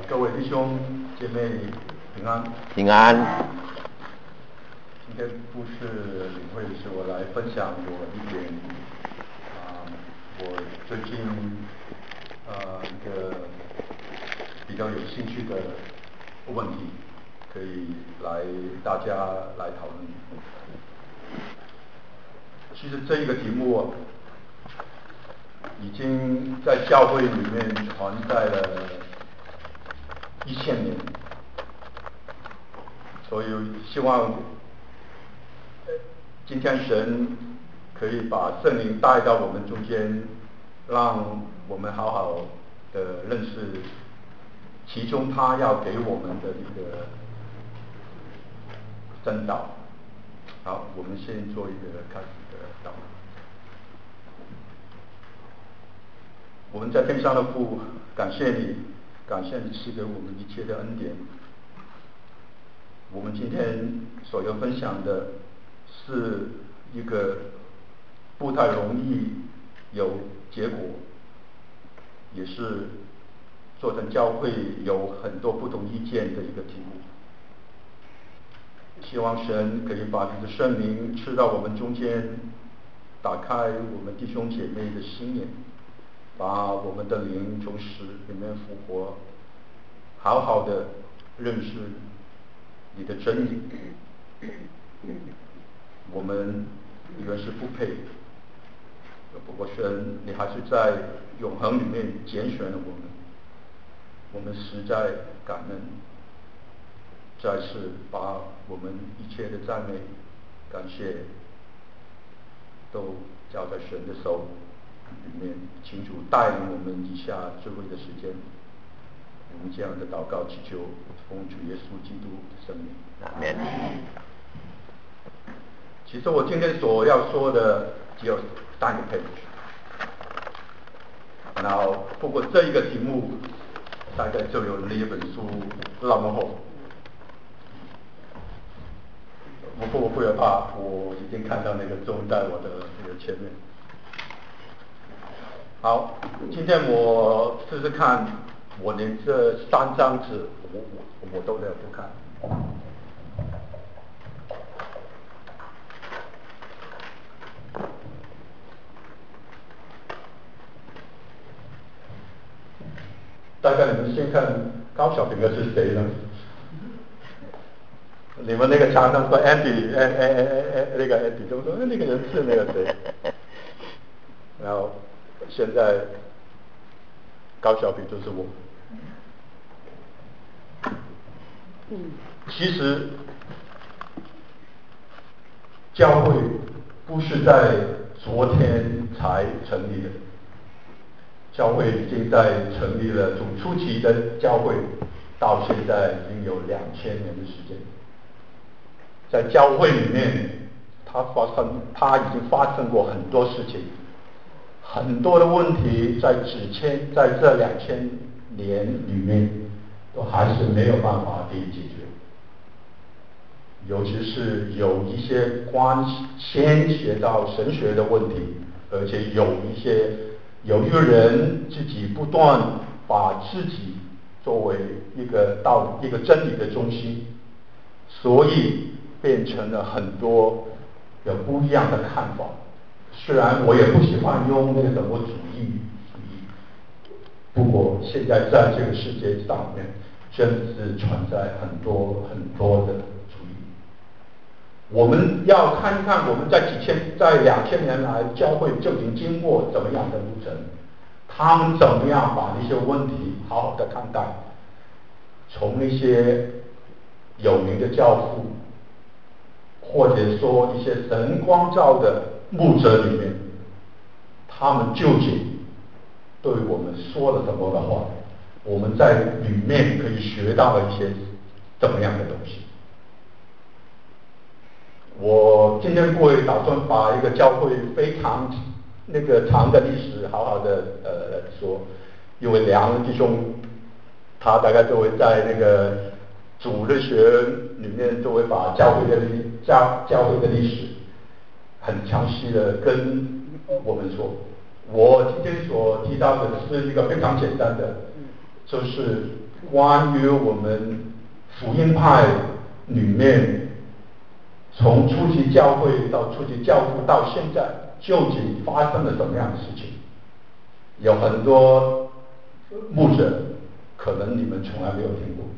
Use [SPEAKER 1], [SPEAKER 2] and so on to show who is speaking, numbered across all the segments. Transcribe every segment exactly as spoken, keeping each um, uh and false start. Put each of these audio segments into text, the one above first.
[SPEAKER 1] 各位弟兄姐妹平安。
[SPEAKER 2] 平安。
[SPEAKER 1] 今天不是领会，是我来分享我一点啊、呃，我最近呃一个比较有兴趣的问题，可以来大家来讨论。其实这一个题目已经在教会里面传在了一千年，所以希望今天神可以把圣灵带到我们中间，让我们好好的认识其中他要给我们的一个真道。好，我们先做一个开始的祷告。我们在天上的父，感谢你，感谢你赐给我们一切的恩典。我们今天所要分享的是一个不太容易有结果，也是做成教会有很多不同意见的一个题目。希望神可以把你的圣灵赐到我们中间，打开我们弟兄姐妹的心眼，把我们的灵从死里面复活，好好的认识你的真理。我们原是不配，不过神你还是在永恒里面拣选了我们，我们实在感恩。再次把我们一切的赞美感谢都交在神的手里面，请主带领我们以下智慧的时间。我们这样的祷告祈求奉主耶稣基督的圣名，
[SPEAKER 2] 阿们。
[SPEAKER 1] 其实我今天所要说的只有三个 page， 然后不过这一个题目大概就有那一本书那么厚。不过我不要怕，我已经看到那个钟在我的那个前面。好，今天我试试看，我连这三张纸我我我都能不看。大概你们先看高小平的是谁呢？你们那个常常说 Andy， 哎哎哎哎，那个 Andy 就说那个人是那个谁，然后现在高小平就是我。其实教会不是在昨天才成立的，教会已经在成立了，从初期的教会到现在已经有两千年的时间。在教会里面，它发生，它已经发生过很多事情，很多的问题在几千，在这两千年里面，都还是没有办法可以解决。尤其是有一些关牵涉到神学的问题，而且有一些有一个人自己不断把自己作为一个道一个真理的中心，所以变成了很多有不一样的看法。虽然我也不喜欢用那个什么主义主义，不过现在在这个世界上面真是存在很多很多的主义。我们要看一看我们在几千在两千年来教会究竟经过怎么样的路程，他们怎么样把那些问题好好的看待，从那些有名的教父，或者说一些神光照的牧者里面，他们究竟对我们说了什么的话，我们在里面可以学到了一些怎么样的东西。我今天不会打算把一个教会非常那个长的历史好好的呃说，因为梁弟兄他大概都会在那个主日学里面都会把教会的历教教会的历史很详细的跟我们说。我今天所提到的是一个非常简单的，就是关于我们福音派里面，从初期教会到初期教父到现在，究竟发生了什么样的事情？有很多牧者可能你们从来没有听过，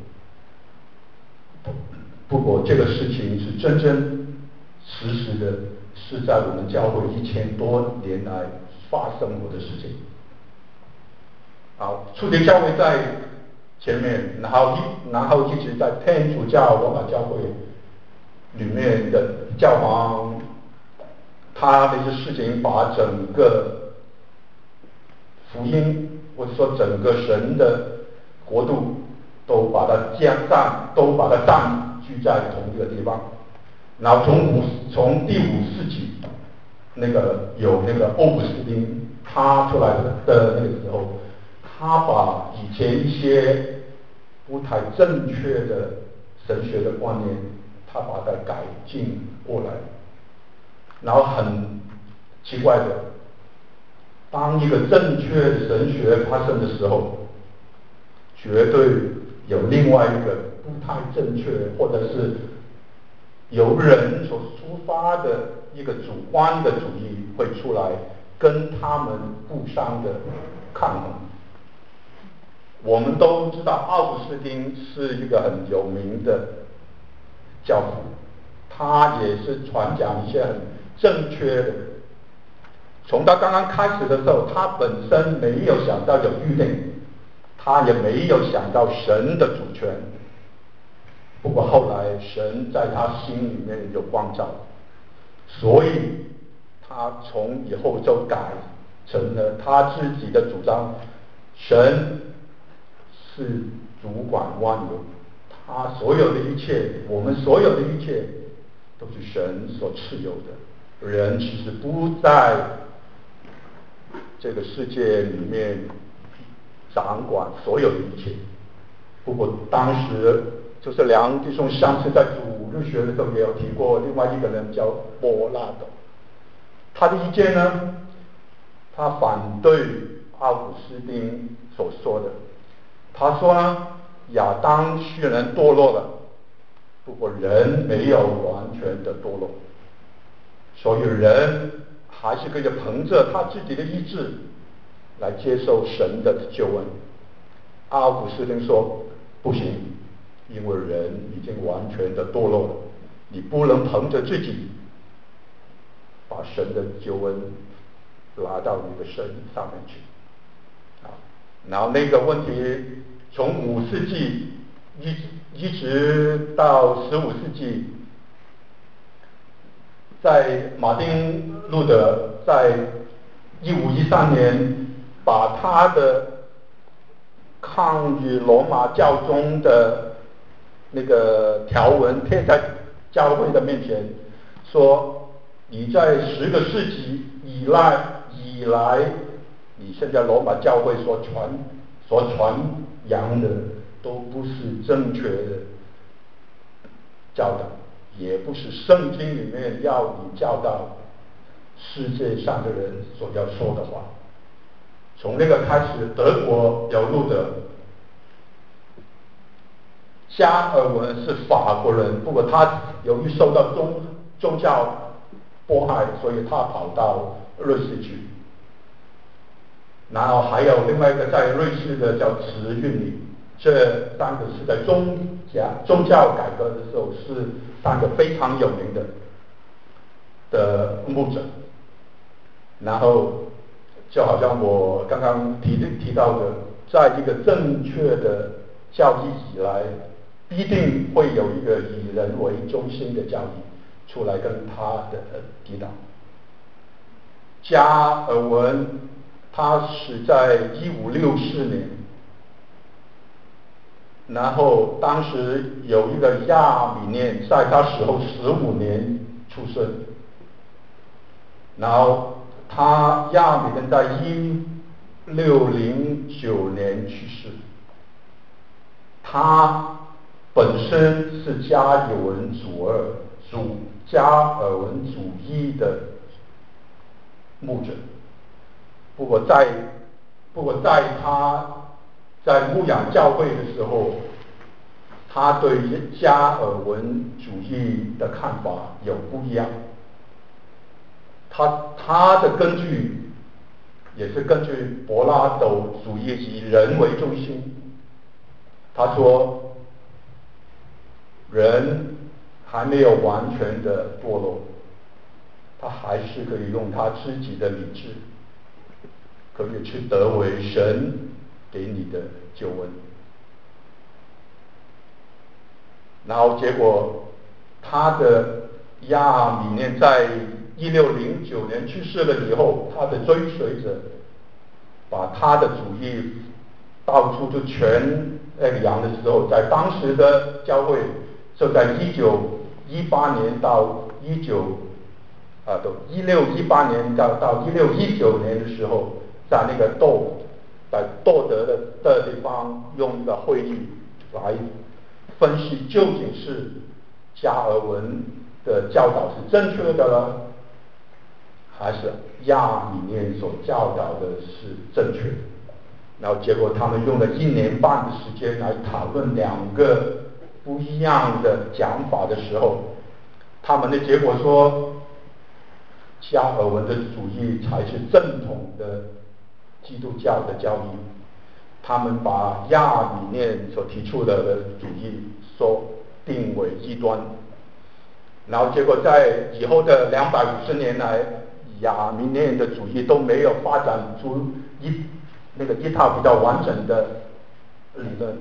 [SPEAKER 1] 不过这个事情是真真实实的，是在我们教会一千多年来发生过的事情。好，初期教会在前面，然后一然后一直在天主教罗马教会里面的教皇，他的一些事情把整个福音或者说整个神的国度都把它占占都把它占据在同一个地方。然后从五从第五世纪那个有那个欧古斯丁他出来的的那个时候，他把以前一些不太正确的神学的观念，他把它改进过来。然后很奇怪的，当一个正确的神学发生的时候，绝对有另外一个不太正确，或者是由人所出发的一个主观的主义会出来，跟他们互相的抗衡。我们都知道奥古斯丁是一个很有名的教父，他也是传讲一些很正确的。从他刚刚开始的时候，他本身没有想到有预定，他也没有想到神的主权。不过后来神在他心里面有光照，所以他从以后就改成了他自己的主张，神是主管万有，他所有的一切，我们所有的一切都是神所赐有的，人其实不在这个世界里面掌管所有的一切。不过当时就是梁弟兄上次在主日学的时候也有提过，另外一个人叫莫拉德，他的意见呢，他反对奥古斯丁所说的。他说呢，亚当虽然堕落了，不过人没有完全的堕落，所以人还是可以凭着他自己的意志来接受神的救恩。奥古斯丁说不行，因为人已经完全的堕落了，你不能凭着自己把神的救恩拿到你的身上面去。然后那个问题从五世纪一一直到十五世纪，在马丁路德在一五一三年把他的抗议罗马教宗的那个条文贴在教会的面前，说你在十个世纪以来以来，你现在罗马教会所传所传扬的都不是正确的教导，也不是圣经里面要你教导世界上的人所要说的话。从那个开始，德国有路德，加尔文是法国人，不过他由于受到宗宗教迫害，所以他跑到瑞士去。然后还有另外一个在瑞士的叫慈运理，这三个是在宗教宗教改革的时候是三个非常有名的的牧者。然后就好像我刚刚提提到的，在一个正确的教义以来，必定会有一个以人为中心的教义出来跟他的抵挡。加尔文他死在一五六四年，然后当时有一个亚米念在他死后十五年出生，然后他亚米念在一六零九年去世。他本身是加尔文主二主加尔文主义的牧者，不过在不过在他在牧养教会的时候，他对加尔文主义的看法有不一样。他他的根据也是根据柏拉图主义以人为中心。他说，人还没有完全的堕落，他还是可以用他自己的理智，可以去得为神给你的救恩。然后结果，他的亚米念在一六零九年去世了以后，他的追随者把他的主义到处就传扬的时候，在当时的教会，就在一九一八年到一九啊，都一六一八年到到一六一九年的时候，在那个窦在窦德的的地方用一个会议来分析究竟是加尔文的教导是正确的呢，还是亚米念所教导的是正确的。然后结果他们用了一年半的时间来讨论两个不一样的讲法的时候，他们的结果说，加尔文的主义才是正统的基督教的教义。他们把亚米念所提出的主义说定为异端，然后结果在以后的两百五十年来，亚米念的主义都没有发展出一那个一套比较完整的理论。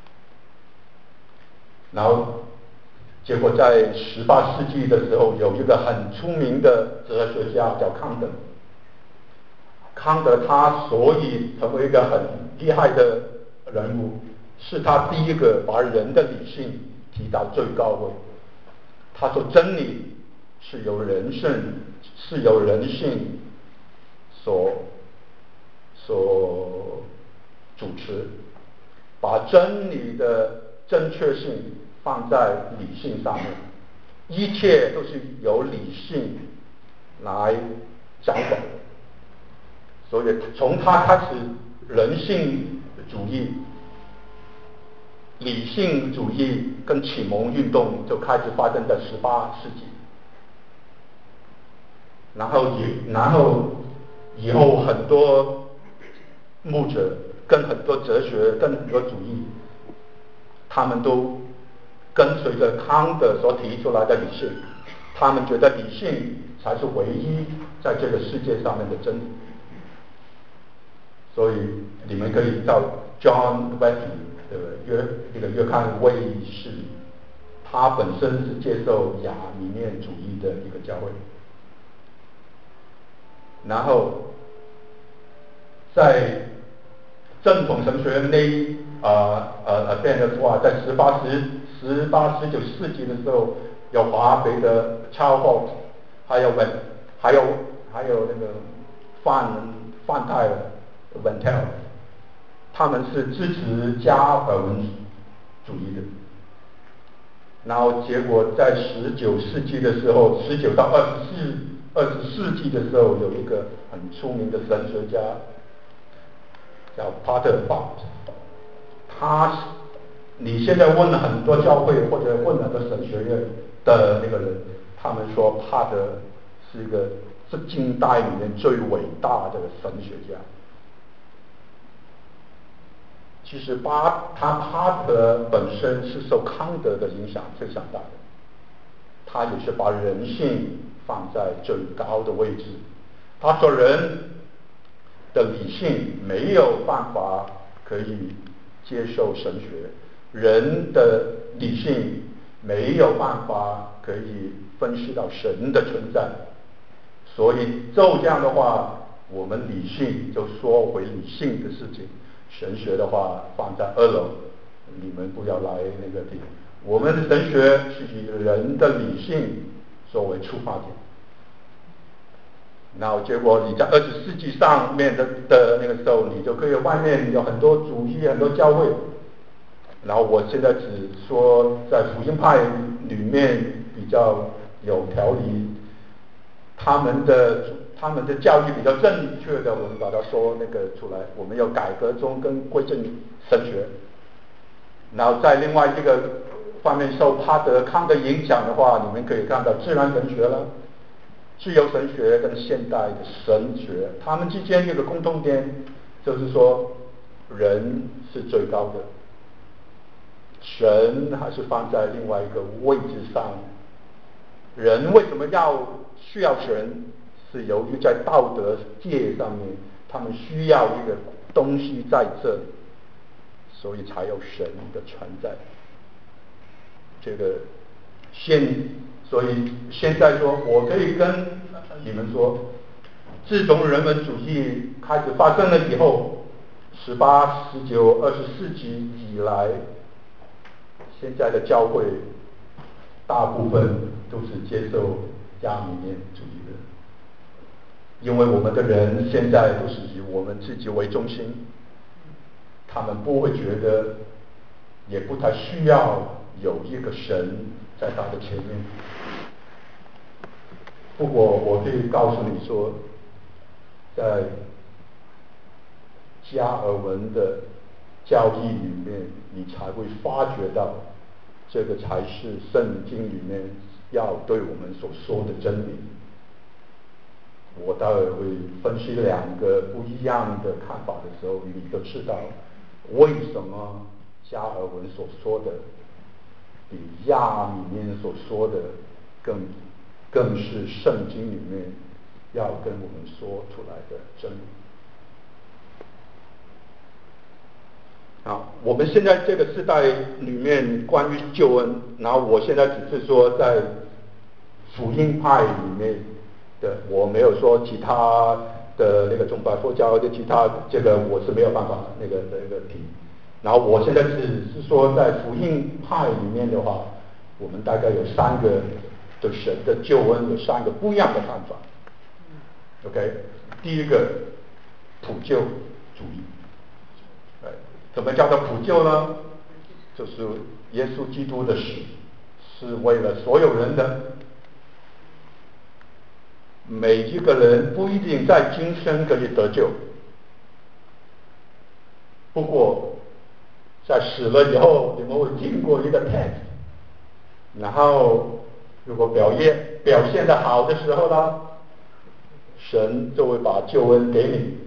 [SPEAKER 1] 然后结果在十八世纪的时候，有一个很出名的哲学家叫康德。康德他所以成为一个很厉害的人物，是他第一个把人的理性提到最高位。他说真理是由人性是由人性所所主持，把真理的正确性放在理性上面，一切都是由理性来掌管。所以从他开始，人性主义、理性主义跟启蒙运动就开始发生在十八世纪。然后以然后以后很多牧者跟很多哲学跟很多主义，他们都跟随着康德所提出来的理性，他们觉得理性才是唯一在这个世界上面的真理。所以你们可以到 John Wesley 的约这个约翰卫士，他本身是接受亚米念主义的一个教会。然后在正统神学那呃呃呃边的话，在十八十十八十九世纪的时候，有华北的 Charles Holt， 还有文还有还有那个范范泰尔 Van Til， 他们是支持加尔文主义的。然后结果在十九世纪的时候，十九到二十四二十世纪的时候，有一个很出名的神学家叫 Pater Faust。他你现在问了很多教会或者问很多神学院的那个人，他们说帕德是一个是近代里面最伟大的神学家。其实巴他帕德本身是受康德的影响非常大的，他也是把人性放在最高的位置。他说人的理性没有办法可以接受神学，人的理性没有办法可以分析到神的存在，所以就这样的话，我们理性就说回理性的事情，神学的话放在二楼，你们不要来那个地方。我们的神学是以人的理性作为出发点。然后结果你在二十世纪上面的的那个时候，你就可以外面有很多主义很多教会。然后我现在只说在福音派里面比较有条理，他们的他们的教育比较正确的，我们把它说那个出来，我们有改革宗跟归正神学。然后在另外这个方面受帕德康的影响的话，你们可以看到自然神学了、自由神学跟现代的神学，他们之间有个共同点，就是说人是最高的，神还是放在另外一个位置上。人为什么要需要神？是由于在道德界上面，他们需要一个东西在这里，所以才有神的存在。这个现，所以现在说，我可以跟你们说，自从人文主义开始发生了以后，十八、十九、二十世纪以来，现在的教会大部分都是接受亚米念主义的，因为我们的人现在都是以我们自己为中心，他们不会觉得，也不太需要有一个神在他的前面。不过我可以告诉你说，在加尔文的教义里面，你才会发觉到，这个才是圣经里面要对我们所说的真理。我待会会分析两个不一样的看法的时候，你就知道为什么加尔文所说的比亚米念所说的更更是圣经里面要跟我们说出来的真理。好，我们现在这个时代里面关于救恩，然后我现在只是说在福音派里面的，我没有说其他的那个中百佛教的其他，这个我是没有办法那个那个提。然后我现在只是说在福音派里面的话，我们大概有三个对神的救恩有三个不一样的看法。OK， 第一个普救主义。什么叫做普救呢？就是耶稣基督的死是为了所有人的，每一个人不一定在今生可以得救，不过在死了以后，你们会经过一个 test， 然后如果表现表现得好的时候呢，神就会把救恩给你。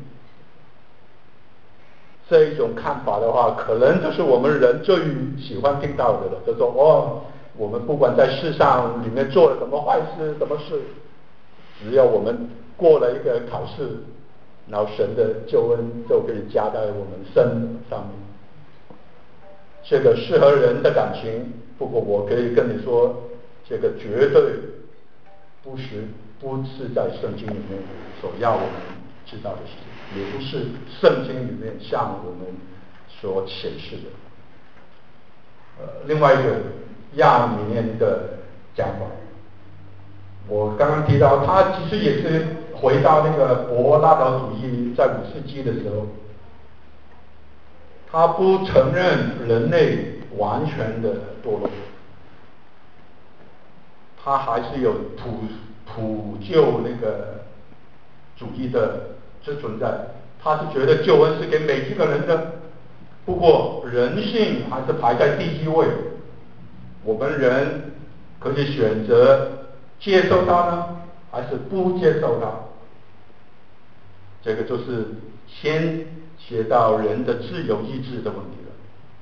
[SPEAKER 1] 这一种看法的话，可能就是我们人最喜欢听到的了，就说哦，我们不管在世上里面做了什么坏事、什么事，只要我们过了一个考试，然后神的救恩就可以加在我们身上面。这个适合人的感情，不过我可以跟你说，这个绝对不是不是在圣经里面所要我们知道的事情，也不是圣经里面向我们所显示的。呃，另外一个亚米念的讲法，我刚刚提到，他其实也是回到那个柏拉图主义在五世纪的时候，他不承认人类完全的堕落，他还是有普普救那个主义的之存在。他是觉得救恩是给每一个人的，不过人性还是排在第一位。我们人可以选择接受它呢，还是不接受它。这个就是牵涉到人的自由意志的问题了。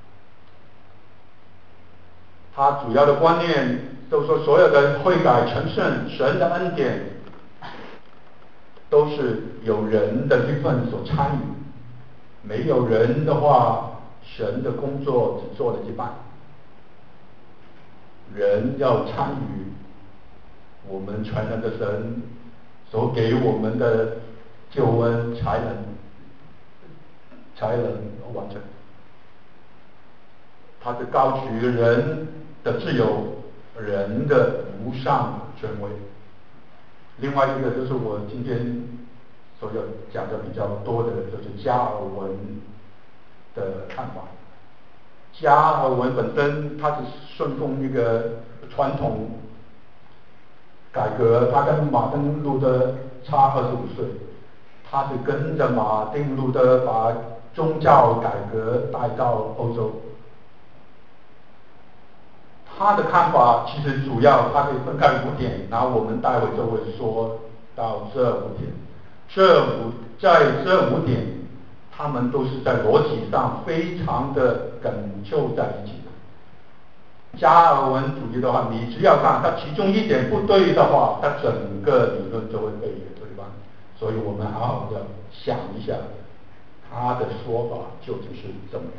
[SPEAKER 1] 他主要的观念就是说，所有的悔改成圣，神的恩典都是有人的一份所参与，没有人的话，神的工作只做了一半。人要参与我们全能的神所给我们的救恩，才能才能完成。他是高举人的自由，人的无上权威。另外一个就是我今天所要讲的比较多的，就是加尔文的看法。加尔文本身他是顺奉一个传统改革，他跟马丁路德差二十五岁，他是跟着马丁路德把宗教改革带到欧洲。他的看法其实主要他可以分开五点，然后我们待会就会说到这五点。这五在这五点，他们都是在逻辑上非常的紧凑在一起的。加尔文主义的话，你只要看它其中一点不对的话，它整个理论就会被推翻。所以我们好好的想一下，他的说法究竟是怎么样。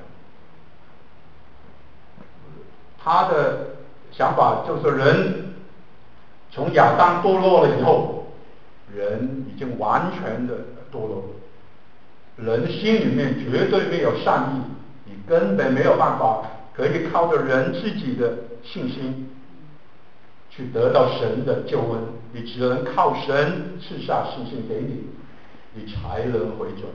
[SPEAKER 1] 他的想法就是人从亚当堕落了以后，人已经完全的堕落了，人心里面绝对没有善意，你根本没有办法可以靠着人自己的信心去得到神的救恩，你只能靠神赐下信心给你，你才能回转。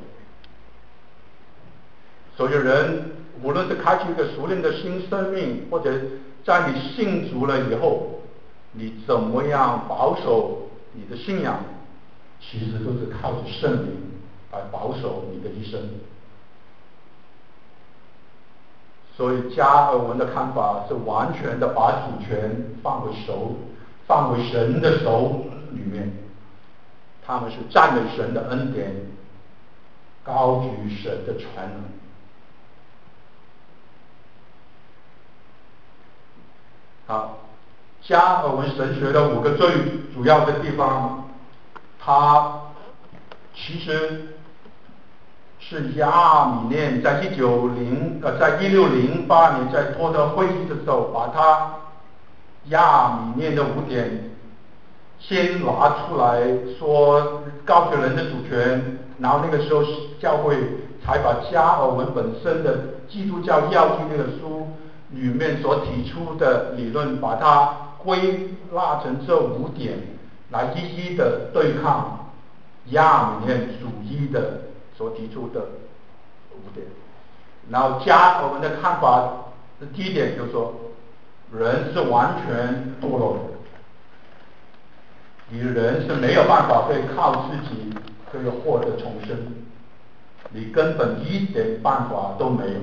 [SPEAKER 1] 所以人无论是开启一个属灵的新生命，或者在你信主了以后，你怎么样保守你的信仰，其实都是靠着圣灵来保守你的一生。所以加尔文的看法是完全的把主权放回手，放回神的手里面，他们是赞美神的恩典，高举神的全能。好，加尔文神学的五个最主要的地方，它其实是亚米念在一九零呃在一六零八年在托特会议的时候，把它亚米念的五点先拿出来说，告诉人的主权，然后那个时候教会才把加尔文本身的基督教要义那个书里面所提出的理论，把它归纳成这五点，来一一的对抗亚米念主义的所提出的五点。然后加尔文的看法的第一点就是说，人是完全堕落的，你人是没有办法可以靠自己可以获得重生，你根本一点办法都没有。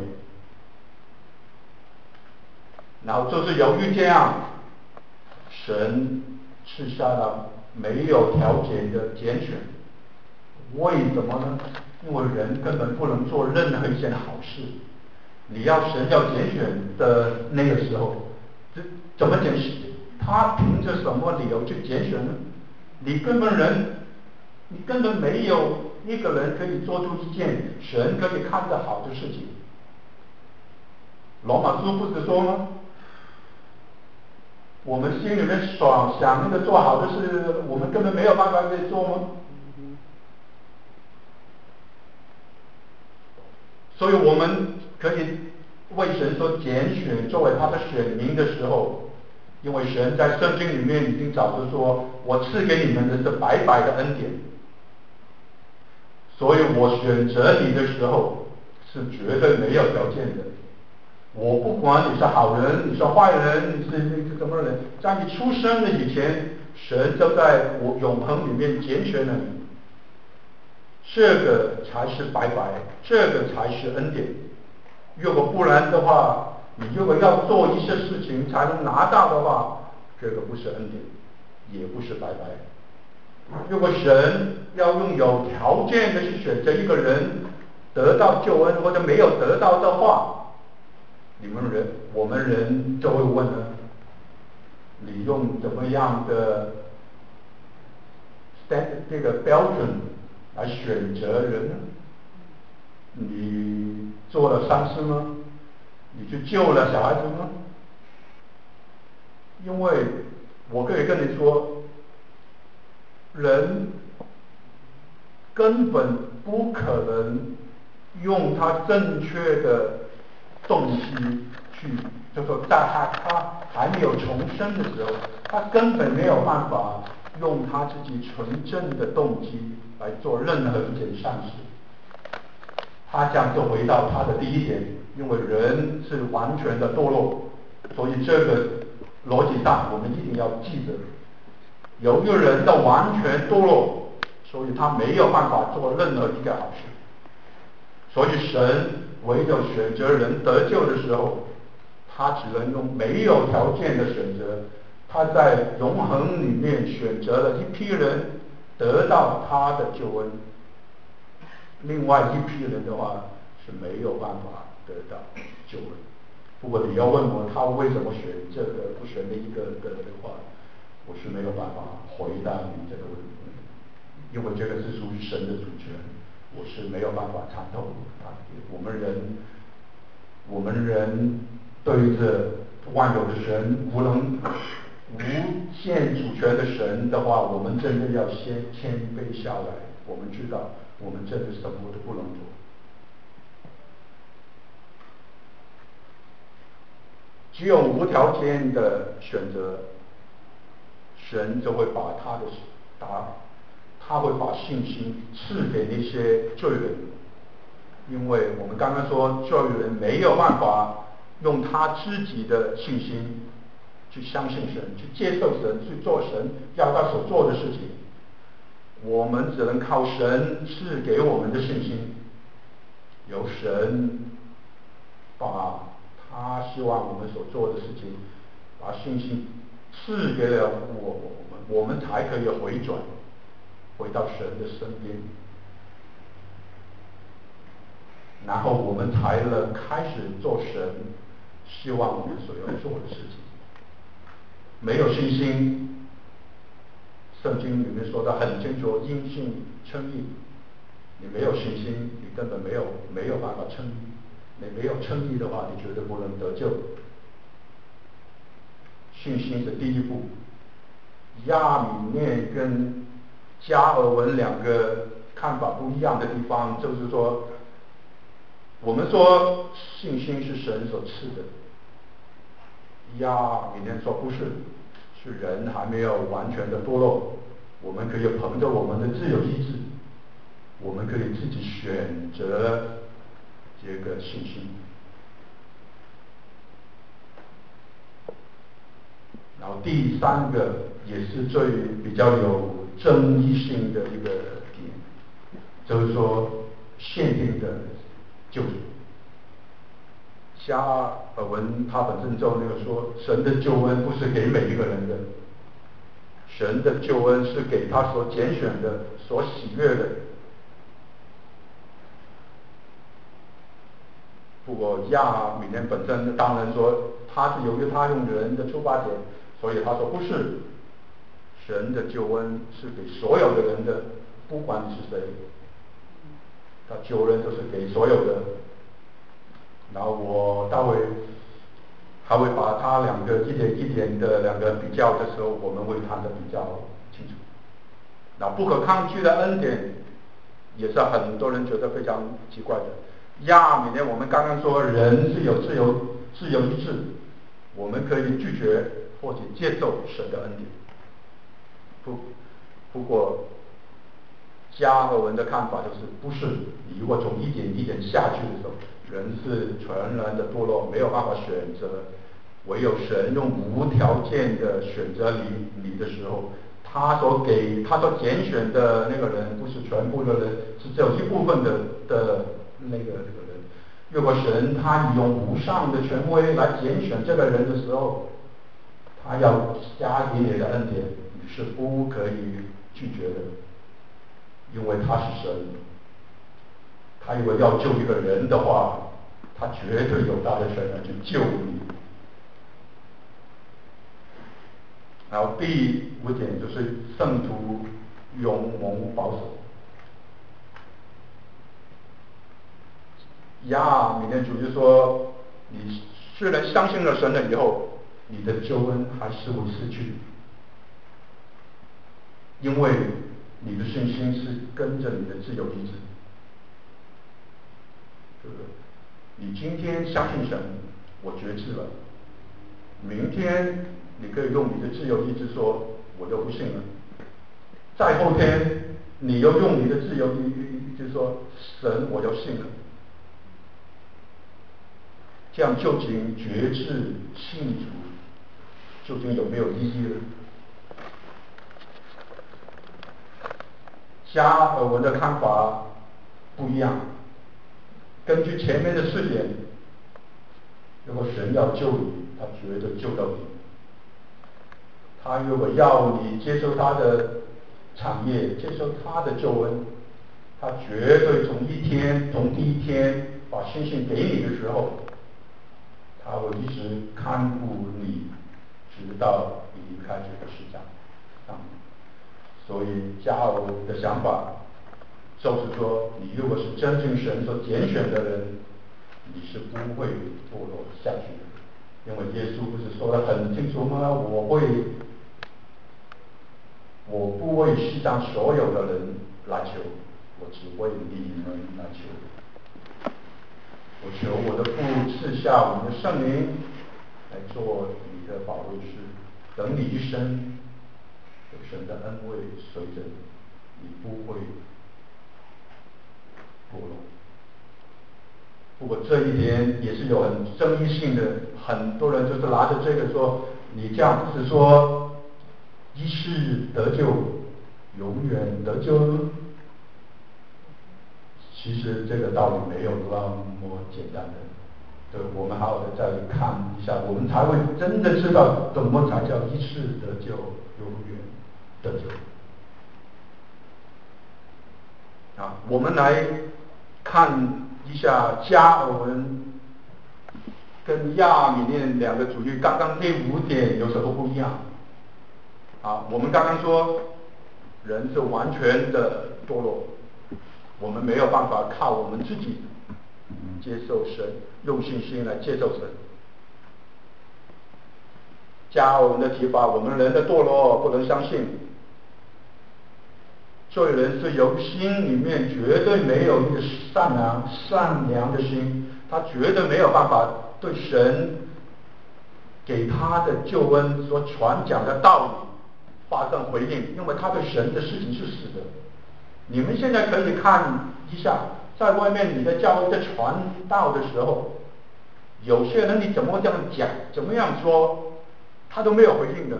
[SPEAKER 1] 然后就是由于这样，神赐下了没有条件的拣选。为什么呢？因为人根本不能做任何一件好事。你要神要拣选的那个时候，这怎么拣选？他凭着什么理由去拣选呢？你根本人，你根本没有一个人可以做出一件神可以看得好的事情。罗马书不是说吗？我们心里面爽想那个做好的事，我们根本没有办法可以做吗？所以我们可以为神所拣选作为他的选民的时候，因为神在圣经里面已经早就说，我赐给你们的是白白的恩典，所以我选择你的时候是绝对没有条件的。我不管你是好人，你是坏人，你是你是什么人，在你出生的以前，神就在我永恒里面拣选了你，这个才是白白，这个才是恩典。如果不然的话，你如果要做一些事情才能拿到的话，这个不是恩典，也不是白白。如果神要用有条件的去选择一个人得到救恩，或者没有得到的话，你们人，我们人就会问呢，你用怎么样的这个标准来选择人呢？你做了善事吗？你去救了小孩子吗？因为我可以跟你说，人根本不可能用他正确的动机去，就说在他他还没有重生的时候，他根本没有办法用他自己纯正的动机来做任何一件善事。他这样就回到他的第一点，因为人是完全的堕落，所以这个逻辑上我们一定要记得，由于人的完全堕落， 所以他没有办法做任何一个好事。所以神唯有选择人得救的时候，他只能用没有条件的选择，他在永恒里面选择了一批人得到他的救恩，另外一批人的话是没有办法得到救恩。不过你要问我他为什么选这个不选那一个的的话，我是没有办法回答你这个问题，因为这个是属于神的主权，我是没有办法参透啊。我们人，我们人对着万有的神，无能无限主权的神的话，我们真的要先谦卑下来。我们知道，我们真的什么都不能做。只有无条件的选择，神就会把他的答，他会把信心赐给那些罪人，因为我们刚刚说罪人没有办法用他自己的信心去相信神，去接受神，去做神要他所做的事情，我们只能靠神赐给我们的信心，由神把他希望我们所做的事情，把信心赐给了我我们，我们才可以回转，回到神的身边，然后我们才能开始做神希望我们所要做的事情。没有信心，圣经里面说的很清楚，因信称义。你没有信心，你根本没有没有办法称义。你没有称义的话，你绝对不能得救。信心是第一步。亚米念跟加尔文两个看法不一样的地方，就是说，我们说信心是神所赐的，亚米念说不是，是人还没有完全的堕落，我们可以凭着我们的自由意志，我们可以自己选择这个信心。然后第三个也是最比较有争议性的一个点，就是说限定的救主。加尔文他本身就那个说，神的救恩不是给每一个人的，神的救恩是给他所拣选的、所喜悦的。不过亚米念本身当然说，他是由于他用人的出发点，所以他说不是，神的救恩是给所有的人的，不管你是谁，他救恩都是给所有的。然后我待会还会把他两个一点一点的两个比较的时候，我们会谈得比较清楚。那不可抗拒的恩典，也是很多人觉得非常奇怪的。亚米念我们刚刚说人是有自由自由意志，我们可以拒绝或者接受神的恩典。不不过加尔文的看法就是不是，你如果从一点一点下去的时候，人是全然的堕落，没有办法选择，唯有神用无条件的选择你你的时候，他所给他所拣选的那个人不是全部的人，是只有一部分的的那个那个人。如果神他用无上的权威来拣选这个人的时候，他要加给你的恩典，你是不可以拒绝的，因为他是神。他如果要救一个人的话，他绝对有大的权能去救你。然后第五点就是圣徒永蒙保守。亚米念主就说，你虽然相信了神了以后，你的救恩还是会失去，因为你的信心是跟着你的自由意志，对不对？你今天相信神，我决志了，明天你可以用你的自由意志说我就不信了，再后天你又用你的自由意志说神我就信了。这样究竟决志信主究竟有没有意义呢？ 加尔文的看法不一样。根据前面的四点，如果神要救你，他绝对救到你。他如果要你接受他的产业，接受他的救恩，他绝对从一天从第一天把信心给你的时候，他会一直看顾你，直到你离开这个世界上。所以加尔文的想法就是说，你如果是真正神所拣选的人，你是不会堕落下去的。因为耶稣不是说得很清楚吗？我会，我不为世上所有的人来求，我只为你们来求。我求我的父赐下我们的圣灵来做你的保卫师，等你一生有神的恩惠随着你，你不会堕落。不过这一点也是有很争议性的，很多人就是拿着这个说，你这样不是说一世得救，永远得救呢？其实这个道理没有那么简单的，对，我们好好的再看一下，我们才会真的知道怎么才叫一世得救，永远得救。啊，我们来看一下加尔文跟亚米念两个主义，刚刚那五点有什么不一样？啊，我们刚刚说人是完全的堕落，我们没有办法靠我们自己接受神，用信心来接受神。加尔文的提法，我们人的堕落不能相信，罪人是由心里面绝对没有一个善良善良的心，他绝对没有办法对神给他的救恩所传讲的道理发生回应，因为他对神的事情是死的。你们现在可以看一下，在外面你的教会在传道的时候，有些人你怎么这样讲，怎么样说，他都没有回应的。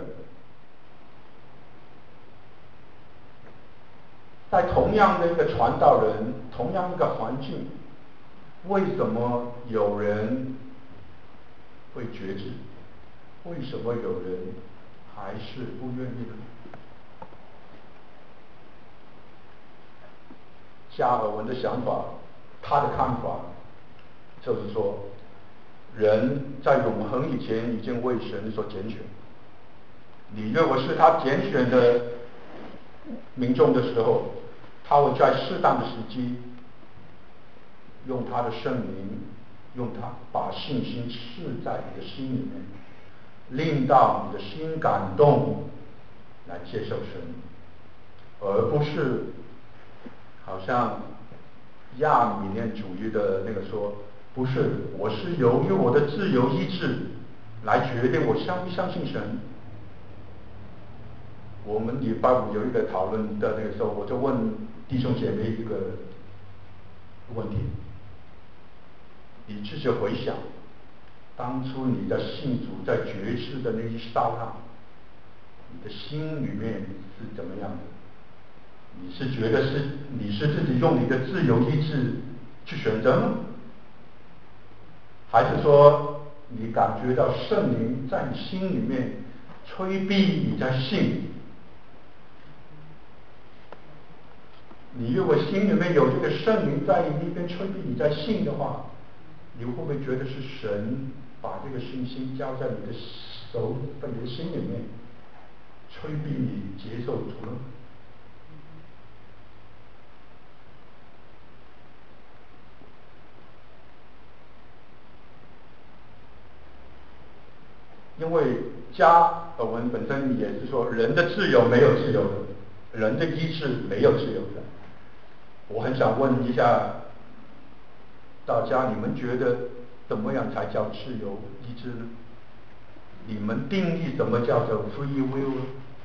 [SPEAKER 1] 在同样的一个传道人，同样一个环境，为什么有人会觉知？为什么有人还是不愿意呢？加尔文的想法，他的看法就是说，人在永恒以前已经为神所拣选，你如果是他拣选的民众的时候，他会在适当的时机用他的圣灵，用他把信心赐在你的心里面，令到你的心感动来接受神，而不是好像亚米念主义的那个说，不是，我是由于我的自由意志来决定我相不相信神。我们礼拜五有一个讨论的那个时候，我就问弟兄姐妹一个问题，你自己回想，当初你在信主在决志的那一刹那，你的心里面是怎么样的？你是觉得是你是自己用你的自由意志去选择吗？还是说你感觉到圣灵在你心里面催逼你在信？你如果心里面有这个圣灵在那边催逼你在信的话，你会不会觉得是神把这个信心交在你的手，在你的心里面，催逼你接受主呢？因为加尔文本身也是说，人的自由没有自由的，人的意志没有自由的。我很想问一下大家，你们觉得怎么样才叫自由意志呢？你们定义什么叫做 free will？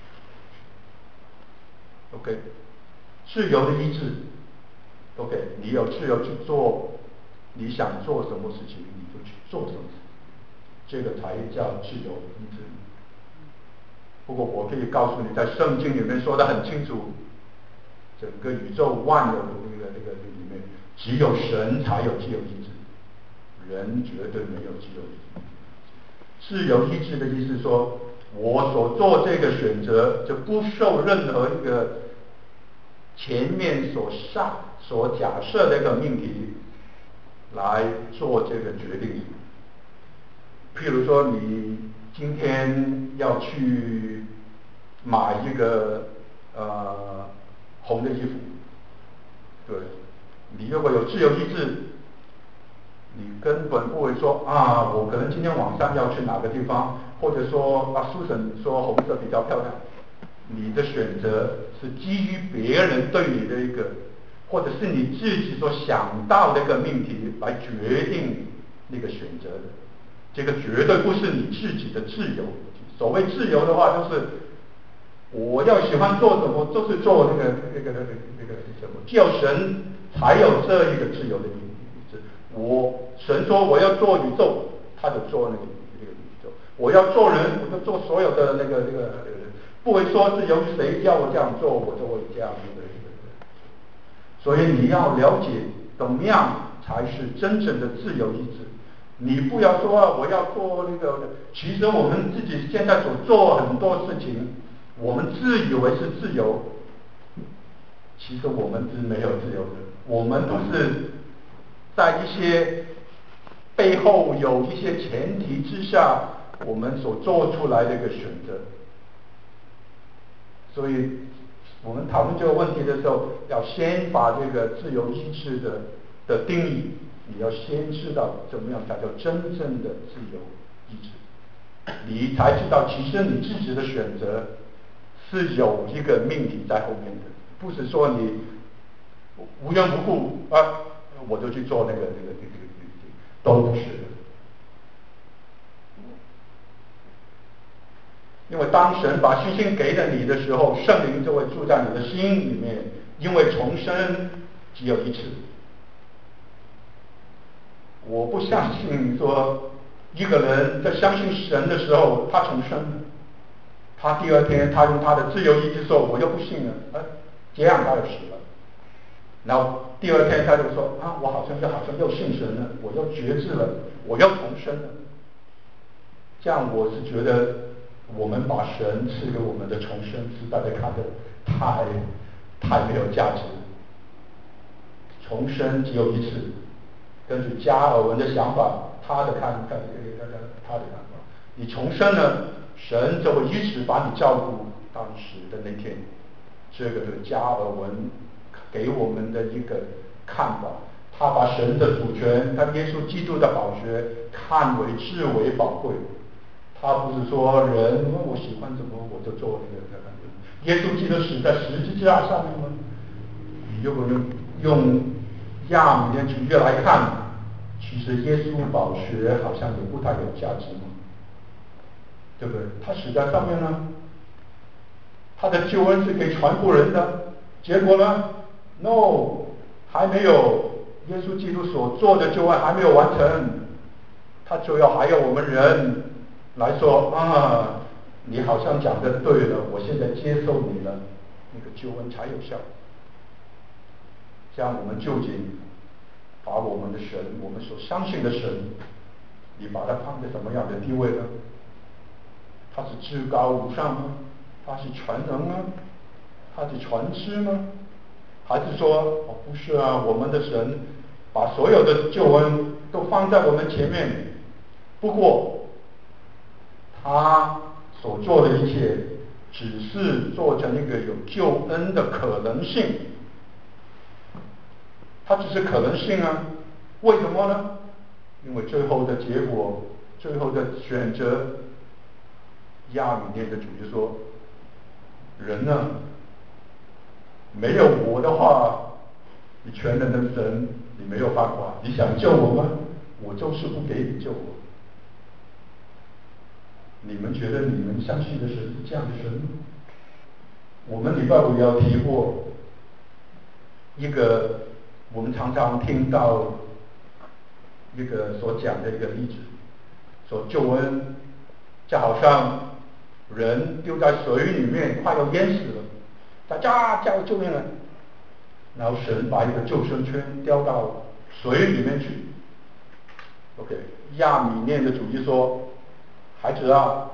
[SPEAKER 1] OK， 自由的意志 OK， 你有自由去做你想做什么事情，你就去做什么事情，这个才叫自由意志。不过我可以告诉你，在圣经里面说得很清楚， 整个宇宙万有的那个那个里面，只有神才有自由意志，人绝对没有自由意志。自由意志的意思说，我所做这个选择就不受任何一个前面所上所假设的一个命题来做这个决定。譬如说，你今天要去买一个呃红的衣服，对，你如果有自由意志，你根本不会说啊，我可能今天晚上要去哪个地方，或者说啊，Susan说红色比较漂亮，你的选择是基于别人对你的一个，或者是你自己所想到的一个命题来决定那个选择的，这个绝对不是你自己的自由。所谓自由的话，就是我要喜欢做什么，就是做那个那个那个那个什么，只有神才有这一个自由的意志。我神说我要做宇宙，他就做那个那个宇宙；我要做人，我就做所有的那个那个，不会说是由于谁叫我这样做，我就会这样子的。所以你要了解怎么样才是真正的自由意志。你不要说我要做那个，其实我们自己现在所做很多事情，我们自以为是自由，其实我们是没有自由的。我们都是在一些背后有一些前提之下，我们所做出来的一个选择。所以我们讨论这个问题的时候，要先把这个自由意志的的定义，你要先知道怎么样才叫真正的自由意志，你才知道其实你自己的选择是有一个命题在后面的，不是说你无缘无故啊我就去做那个那个那个那个那个，都不是的。因为当神把信心给了你的时候，圣灵就会住在你的心里面，因为重生只有一次。我不相信说一个人在相信神的时候他重生了，他第二天他用他的自由意志说我又不信了，啊，这样他就死了。然后第二天他就说啊，我好像又好像又信神了，我又觉知了，我又重生了。这样我是觉得我们把神赐给我们的重生实在的看得太太没有价值。重生只有一次，根据加尔文的想法，他的看看他他的看法，你重生了，神就会一直把你照顾当时的那天。这个是加尔文给我们的一个看法，他把神的主权，他耶稣基督的宝血看为至为宝贵。他不是说人我喜欢什么我就做那个那个。耶稣基督死在十字架上面吗？你如果用用亚米念主义来看，其实耶稣宝血好像也不太有价值嘛，对不对？他死在上面呢，他的救恩是给全部人的，结果呢 ？No， 还没有，耶稣基督所做的救恩还没有完成，他就要还有我们人来说啊，你好像讲的对了，我现在接受你了，那个救恩才有效。这样我们究竟把我们的神，我们所相信的神，你把它放在什么样的地位呢？他是至高无上吗？他是全能吗？他是全知吗？还是说哦不是啊，我们的神把所有的救恩都放在我们前面，不过他所做的一切只是做成一个有救恩的可能性，它只是可能性啊。为什么呢？因为最后的结果，最后的选择，亚米念的主就说，人呢，没有我的话，你全能的神，你没有办法，你想救我吗？我就是不给你救我。你们觉得你们相信的神是这样的神吗？我们礼拜五要提过一个我们常常听到一个所讲的一个例子，说救恩就好像人丢在水里面快要淹死了，大家叫救命了， 然后神把一个救生圈掉到水里面去。OK， 亚米念的主义说，孩子啊，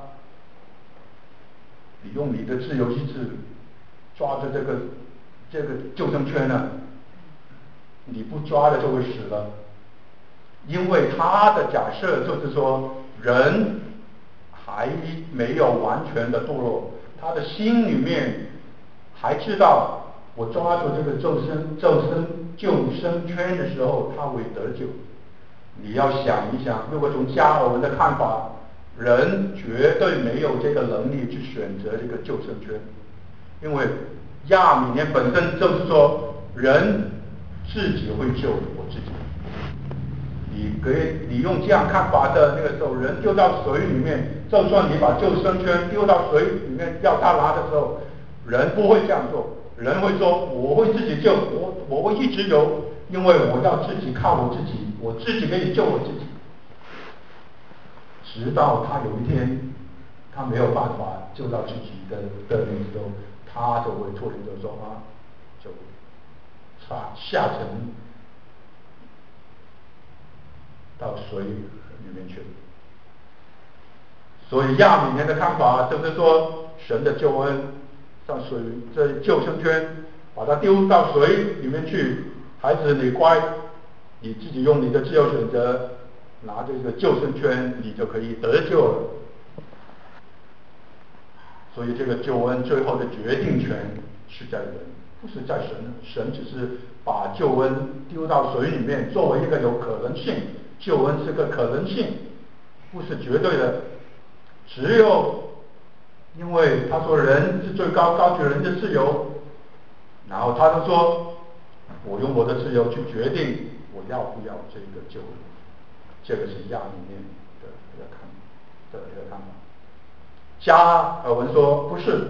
[SPEAKER 1] 你用你的自由意志抓着这个这个救生圈呢，你不抓的就会死了。因为他的假设就是说，人还没有完全的堕落，他的心里面还知道，我抓住这个救生救生救生圈的时候，他会得救。你要想一想，如果从加尔文的看法，人绝对没有这个能力去选择这个救生圈，因为亚米念本身就是说，人自己会救我自己。你给你用这样看法的那个时候，人丢到水里面，就算你把救生圈丢到水里面要他拿的时候，人不会这样做，人会说我会自己救，我我会一直游，因为我要自己靠我自己，我自己可以救我自己。直到他有一天他没有办法救到自己的的那个时候，他就会突然就说啊，就下下沉到水里面去了。所以亚米年的看法就是说，神的救恩像水这救生圈，把它丢到水里面去，孩子你乖，你自己用你的自由选择拿这个救生圈，你就可以得救了。所以这个救恩最后的决定权是在人，不是在神。神只是把救恩丢到水里面，作为一个有可能性，救恩是个可能性，不是绝对的。只有因为他说人是最高高举人的自由，然后他就说，我用我的自由去决定我要不要这个救恩。这个是亚里面的一个看的一个看法。加尔文说不是，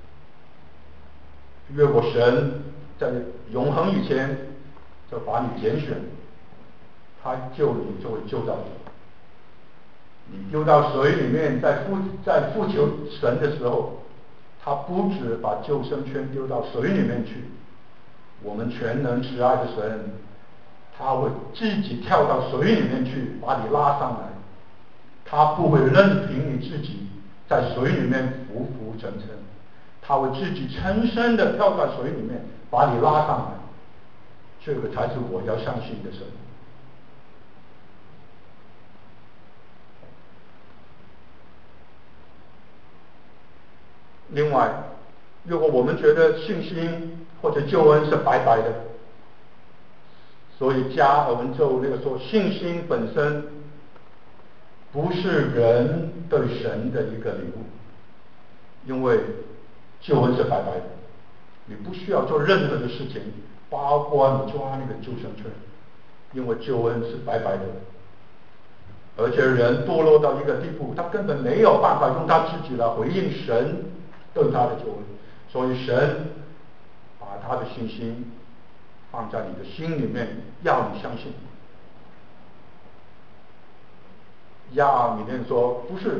[SPEAKER 1] 如果神在永恒以前就把你拣选，他救你就会救到你。你丢到水里面，在呼在呼求神的时候，他不止把救生圈丢到水里面去，我们全能慈爱的神，他会自己跳到水里面去把你拉上来，他不会任凭你自己在水里面浮浮沉沉，他会自己沉深的跳到水里面把你拉上来，这个才是我要相信的神。另外，如果我们觉得信心或者救恩是白白的，所以加尔文就那个说，信心本身不是人对神的一个礼物，因为救恩是白白的，你不需要做任何的事情，包括你抓那个救生圈，因为救恩是白白的。而且人堕落到一个地步，他根本没有办法用他自己来回应神对他的救恩，所以神把他的信心放在你的心里面，要你相信。亚米念说不是，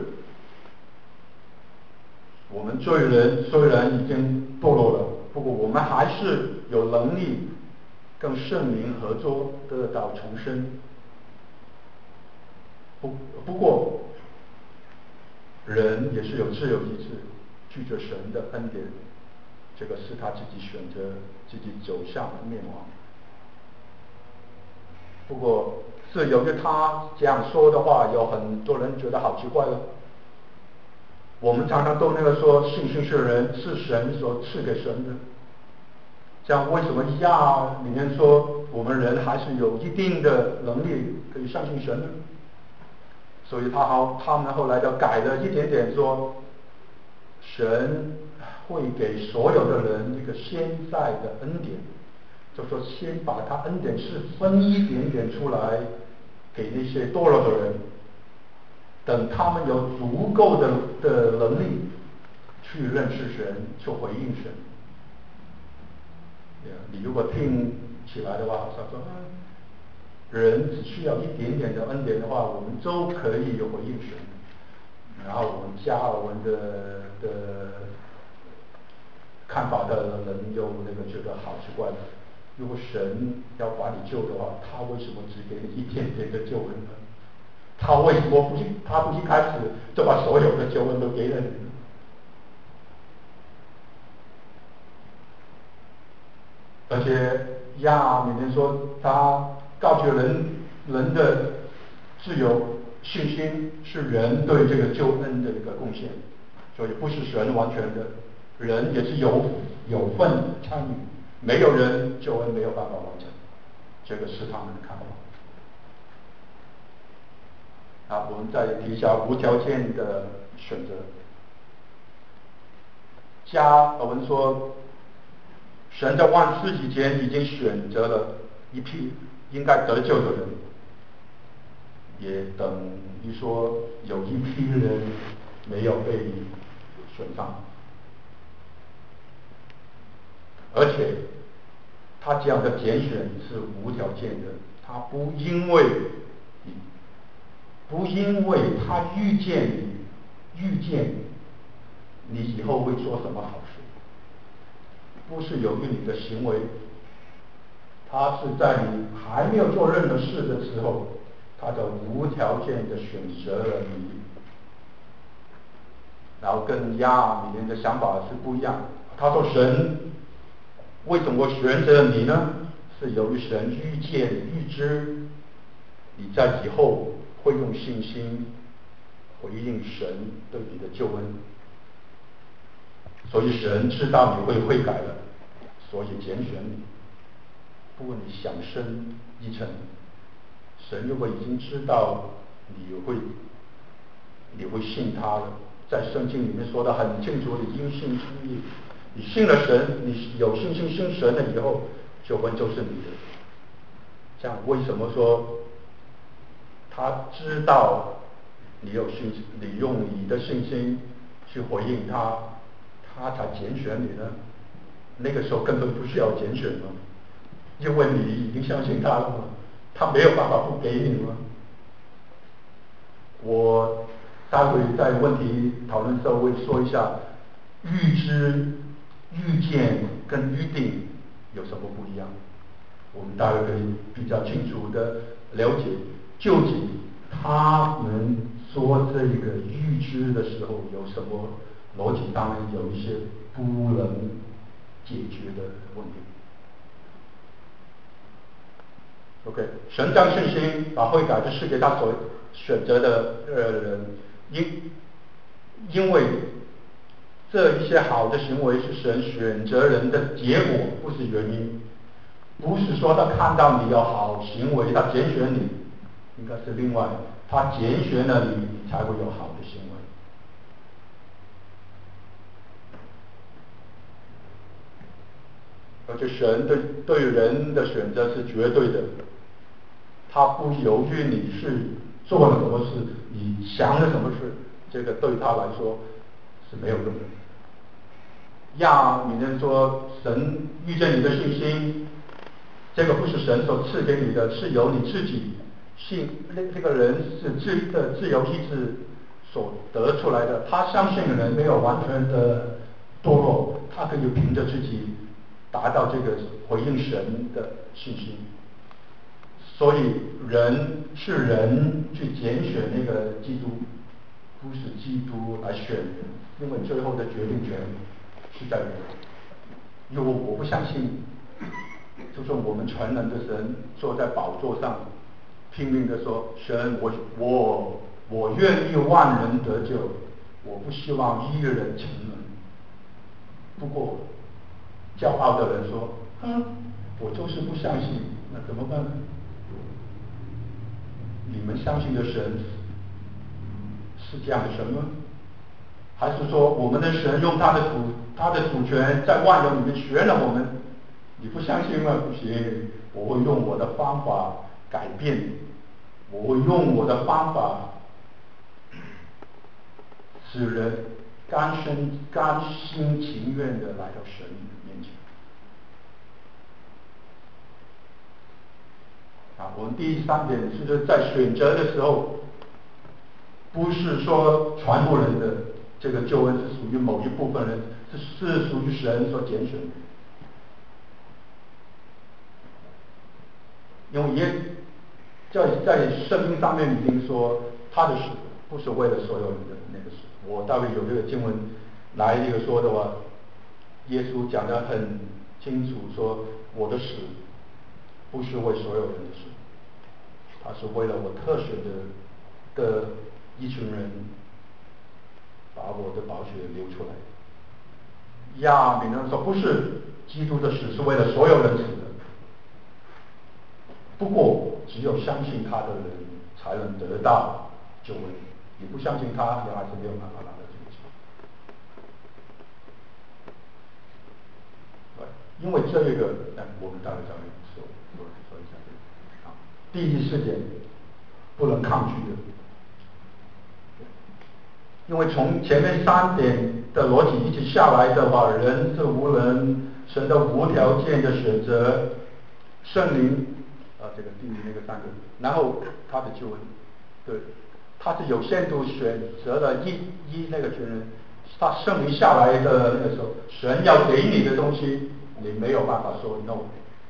[SPEAKER 1] 我们罪人虽然已经堕落了，不过我们还是有能力跟圣灵合作得到重生。不不过人也是有自由意志，拒绝神的恩典，这个是他自己选择，自己走向灭亡。不过是由于他这样说的话，有很多人觉得好奇怪了。我们常常都那个说信心是人是神所赐给神的，这样为什么亚里面说我们人还是有一定的能力可以相信神呢？所以他好，他们后来就改了一点点说，神会给所有的人一个现在的恩典，就说先把他恩典是分一点点出来给那些堕落的人，等他们有足够的的能力去认识神，去回应神。你如果听起来的话，好像说，嗯，人只需要一点点的恩典的话，我们都可以有回应神。然后我们加尔文的的看法的人又那个觉得好奇怪的， 如果神要把你救的话，他为什么只给你一点点的救恩呢？他为什么不一他不一开始就把所有的救恩都给了你呢？而且亚里面说，他告诫人人的自由信心是人对这个救恩的一个贡献，所以不是神完全的，人也是有有份参与，没有人救恩没有办法完成，这个是他们的看法。啊，我们再提一下无条件的选择。加我们说，神在万世以前已经选择了一批应该得救的人，也等于说有一批人没有被选上，而且他这样的拣选是无条件的，他不因为不因为他遇见你遇见你以后会做什么好事，不是由于你的行为，他是在你还没有做任何事的时候，他就无条件的选择了你。然后跟亚米连的想法是不一样，他说神为什么选择你呢？是由于神预见预知你在以后会用信心回应神对你的救恩，所以神知道你会悔改的，所以拣选你。不过你想深一层，神如果已经知道你会你会信他了，在圣经里面说的很清楚，你因信称义，你信了神，你有信心信神了以后，救恩就是你的。这样为什么说他知道你有信心，你用你的信心去回应他，他才拣选你呢？那个时候根本不需要拣选嘛，因为你已经相信他了嘛，他没有办法不给你嘛。我待会在问题讨论时候会说一下，预知、预见跟预定有什么不一样，我们大概可以比较清楚的了解，究竟他们说这个预知的时候有什么逻辑上面有一些不能解决的问题。OK， 神将信心把悔改的赐给他所选择的呃人，因因为这一些好的行为是神选择人的结果，不是原因。不是说他看到你有好行为，他拣选你，应该是另外，他拣选了你，你才会有好的行为。而且神对对人的选择是绝对的，他不犹豫你是做了什么事，你想了什么事，这个对他来说是没有用的。亚米人说，神遇见你的信心，这个不是神所赐给你的，是由你自己信那这个人是自的自由意志所得出来的。他相信人没有完全的堕落，他可以凭着自己达到这个回应神的信心。所以人是人去拣选那个基督，不是基督来选人，因为最后的决定权是在人。如果我不相信，就说我们全能的神坐在宝座上，拼命的说：“神，我我我愿意万人得救，我不希望一个人沉沦。”不过，骄傲的人说：“哼，我就是不相信，那怎么办呢？”你们相信的神是这样的神吗？还是说我们的神用他的主他的主权在万有里面选了我们？你不相信吗？不行，我会用我的方法改变，我会用我的方法使人甘心甘心情愿的来到神面前。啊，我们第三点是在选择的时候，不是说全部人的这个救恩是属于某一部分人，是是属于神所拣选的。 因为耶在在圣经上面已经说，他的死不是为了所有人的那个死。我大概有这个经文来这个说的话，耶稣讲得很清楚，说我的死不是为所有人的死，他是为了我特选的的一群人，把我的宝血流出来。亚米能说不是基督的死是为了所有人死的，不过只有相信他的人才能得到救恩，你不相信他，你还是没有办法拿到这个救。因为这个，哎，我们待会再来说说说一下这个。啊，第四点，不能抗拒的。因为从前面三点的逻辑一直下来的话，人是无能，神的无条件的选择，圣灵啊，这个定义那个三个，然后他的救恩，对，他是有限度选择了一一那个群人，他圣灵下来的那个时候，神要给你的东西，你没有办法说 no，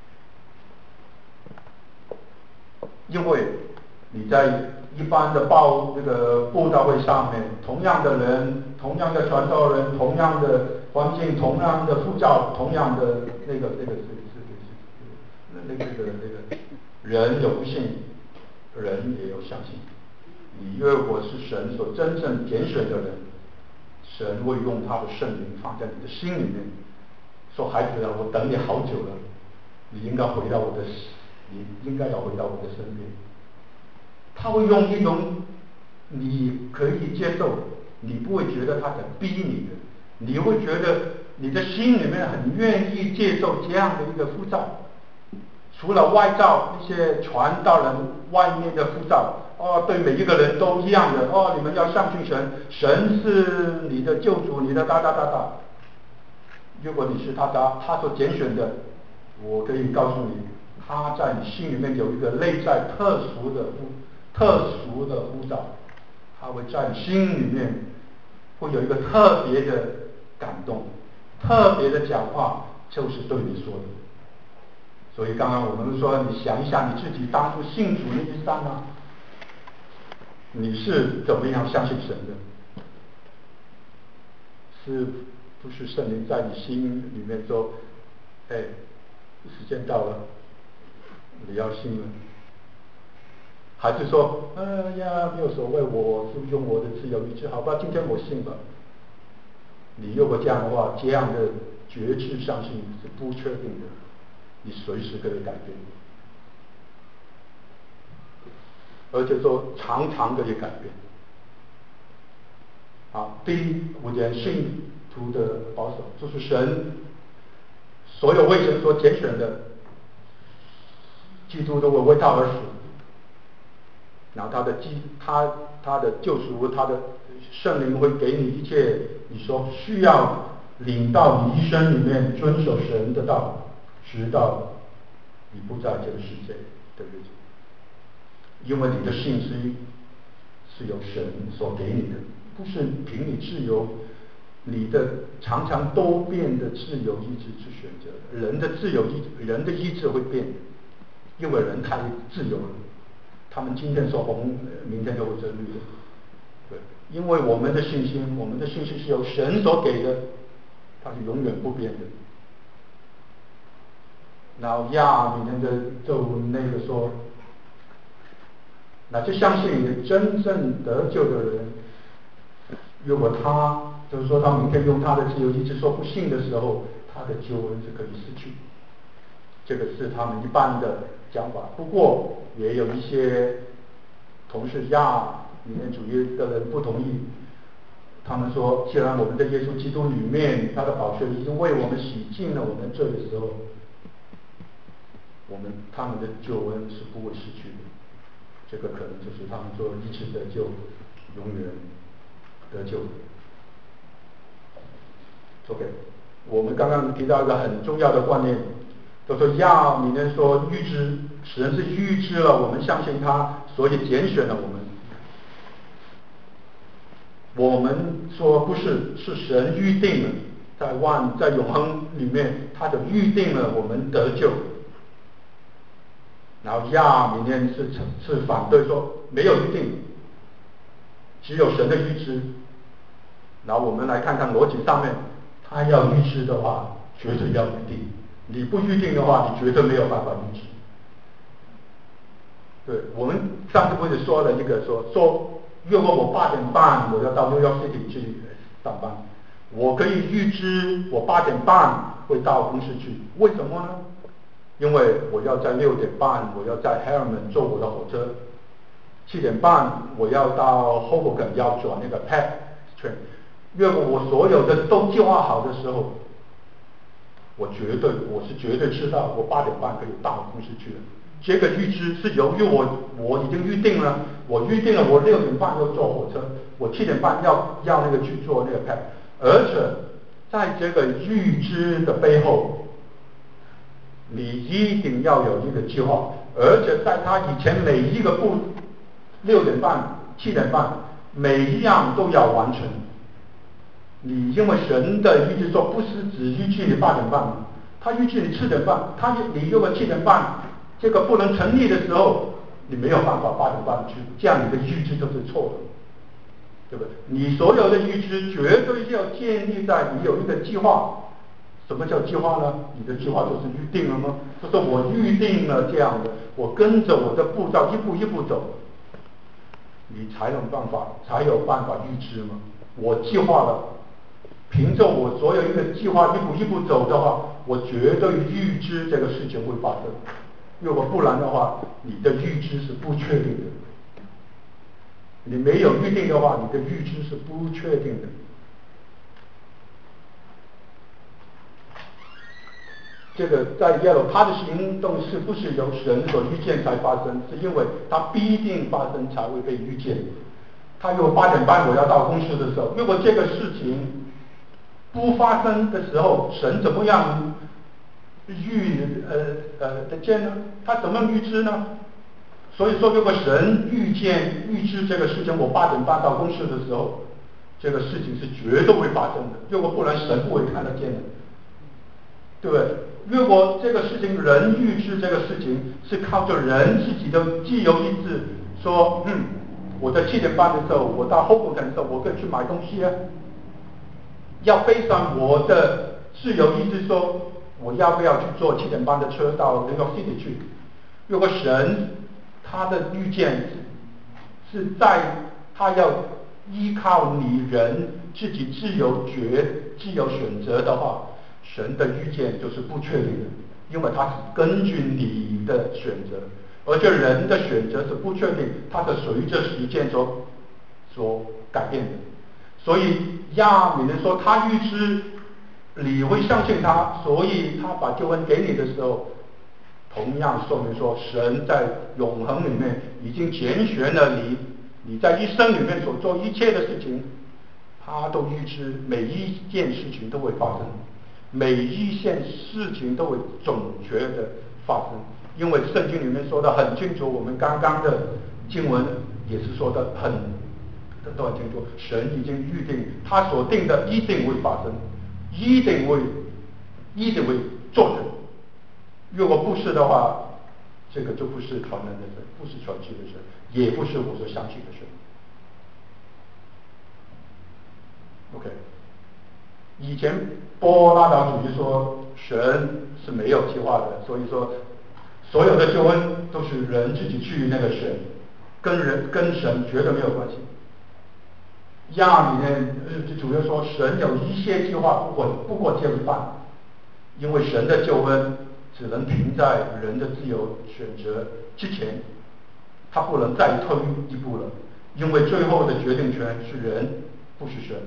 [SPEAKER 1] 因为你在一般的报这个布道会上面，同样的人，同样的传道人，同样的环境，同样的护照，同样的那个那个是是是那那个那个人有不信，人也有相信。你若果是神所真正拣选的人，神会用他的圣灵放在你的心里面，说孩子啊，我等你好久了，你应该回到我的，你应该要回到我的身边。他会用一种你可以接受，你不会觉得他在逼你的，你会觉得你的心里面很愿意接受这样的一个护照。除了外照一些传道人外面的护照，哦，对每一个人都一样的，哦，你们要相信神，神是你的救主，你的哒哒哒哒。如果你是他他他所拣选的，我可以告诉你，他在你心里面有一个内在特殊的护特殊的护照，他会在你心里面会有一个特别的感动，特别的讲话，就是对你说的。所以刚刚我们说，你想一下你自己当初信主那一刹那，你是怎么样相信神的？是不是圣灵在你心里面说，哎，时间到了，你要信了？还是说，哎呀，没有所谓，我是用我的自由意志，好吧，今天我信吧。你如果这样的话，这样的决志相信是不确定的，你随时可以改变，而且说常常可以改变。好，第五点，信徒的保守，就是神所有为神所拣选的，基督都会为他而死，然后他的基他他的救赎，他的圣灵会给你一切你所需要领到你一生里面遵守神的道，直到你不在这个世界的日子。因为你的信心是由神所给你的，不是凭你自由，你的常常多变的自由意志去选择的。人的自由意人的意志会变，因为人太自由了，他们今天说红，明天就会真绿的。对，因为我们的信心，我们的信心是由神所给的，它是永远不变的。然后亚米那个就那个说，那就相信你真正得救的人，如果他就是说他明天用他的自由意志说不信的时候，他的救恩是可以失去。这个是他们一般的讲法。不过也有一些同是亚里面主义的人不同意，他们说，既然我们在耶稣基督里面，他的宝血已经为我们洗净了我们罪的时候，我们他们的救恩是不会失去的。这个可能就是他们说一次得救，永远得救。OK， 我们刚刚提到一个很重要的观念，就说亚里面说预知，神是预知了我们相信他，所以拣选了我们。我们说不是，是神预定了，在万在永恒里面，他就预定了我们得救。 然后亚明念是是反对说没有预定，只有神的预知。然后我们来看看逻辑上面，他要预知的话，绝对要预定；你不预定的话，你绝对没有办法预知。对，我们上次不是说了一个说说，如果我八点半我要到 New York City 去上班，我可以预知我八点半会到公司去，为什么呢？因为我要在六点半我要在 Harriman 坐我的火车，七点半我要到 Hoboken 要转那个 P E C train。如果我所有的都计划好的时候，我绝对我是绝对知道我八点半可以到公司去的。这个预知是由于我我已经预定了，我预定了我六点半要坐火车，我七点半要要那个去做那个 P E C， 而且在这个预知的背后，你一定要有一个计划，而且在他以前每一个步，六点半、七点半，每一样都要完成。你因为神的预知说不是只预计你八点半吗？他预计你七点半，他你如果七点半这个不能成立的时候，你没有办法八点半去，这样你的预知就是错的，对不对？你所有的预知绝对要建立在你有一个计划。什么叫计划呢？你的计划就是预定了吗？就是我预定了这样的，我跟着我的步骤一步一步走，你才有办法才有办法预知吗？我计划了，凭着我所有一个计划一步一步走的话，我绝对预知这个事情会发生。如果不然的话，你的预知是不确定的。你没有预定的话，你的预知是不确定的。这个在 Yellow， 他的行动是不是由神所预见才发生？是因为他必定发生才会被预见。他如果八点半我要到公司的时候，如果这个事情不发生的时候，神怎么样预呃呃的见呢？他怎么预知呢？所以说，如果神预见预知这个事情，我八点半到公司的时候，这个事情是绝对会发生的。如果不然，神不会看得见的。对不对？如果这个事情人预知这个事情是靠着人自己的自由意志说，嗯，我在七点半的时候，我到 Hoboken 的时候，我可以去买东西啊。要背上我的自由意志说，我要不要去坐七点半的车到 New York City 去？如果神他的预见是在他要依靠你人自己自由决自由选择的话，神的预见就是不确定的，因为它是根据你的选择，而且人的选择是不确定，它是随着时间所所改变的。所以亚米人说他预知你会相信他，所以他把救恩给你的时候，同样说明说神在永恒里面已经拣选了你，你在一生里面所做一切的事情，他都预知每一件事情都会发生，每一件事情都会准确的发生，因为圣经里面说的很清楚，我们刚刚的经文也是说的很都很清楚，神已经预定他所定的一定会发生，一定会一定会做成。如果不是的话，这个就不是传人的神，不是传奇的神，也不是我所相信的神。OK， 以前波拉岛主义说神是没有计划的，所以说所有的救恩都是人自己去那个选，跟人跟神绝对没有关系。亚里面呃主要说神有一些计划，不过不过这一半，因为神的救恩只能停在人的自由选择之前，他不能再退一步了，因为最后的决定权是人，不是神。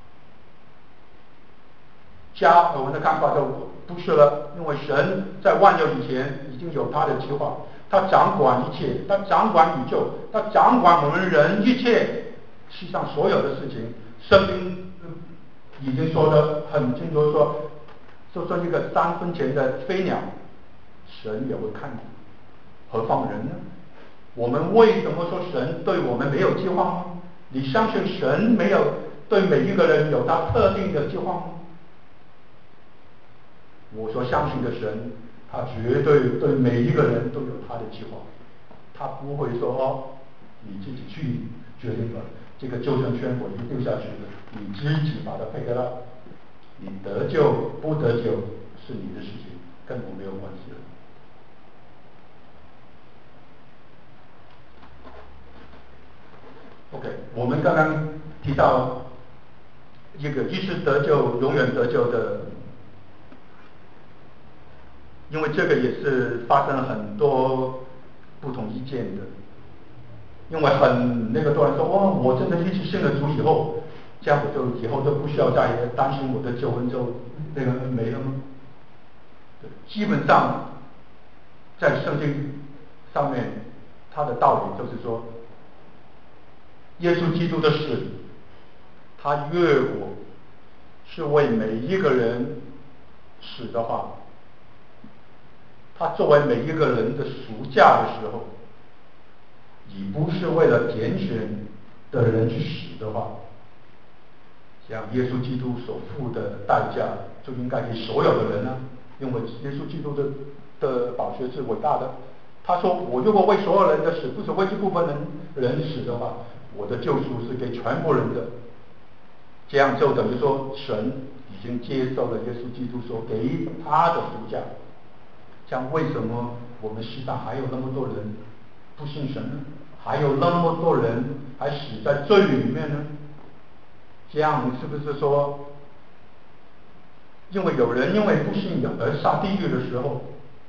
[SPEAKER 1] 加尔文的看法就不是了，因为神在万有以前已经有他的计划，他掌管一切，他掌管宇宙，他掌管我们人一切世上所有的事情。圣经已经说得很清楚，说就说一个三分钱的飞鸟，神也会看，何况人呢？我们为什么说神对我们没有计划吗？你相信神没有对每一个人有他特定的计划吗？我所相信的神， 他绝对对每一个人都有他的计划，他不会说哦，你自己去决定了这个救生圈我就丢下去了，你自己把它配合到，你得救不得救是你的事情，跟我没有关系了。OK， 我们刚刚提到一个一次得救永远得救的，因为这个也是发生了很多不同意见的，因为很那个多人说哦，我真的一次信了主以后，这样我就以后就不需要再担心我的救恩就那个没了吗？对，基本上在圣经上面，它的道理就是说，耶稣基督的死，他越过是为每一个人死的话，他作为每一个人的赎价的时候，你不是为了拣选的人去死的话，像耶稣基督所付的代价就应该给所有的人呢、啊，因为耶稣基督的的宝血是伟大的。他说：“我如果为所有人的死，不是为一部分人人死的话，我的救赎是给全部人的。”这样就等于说，神已经接受了耶稣基督所给他的赎价。像为什么我们世上还有那么多人不信神呢？还有那么多人还死在罪里面呢？这样是不是说，因为有人因为不信而下地狱的时候，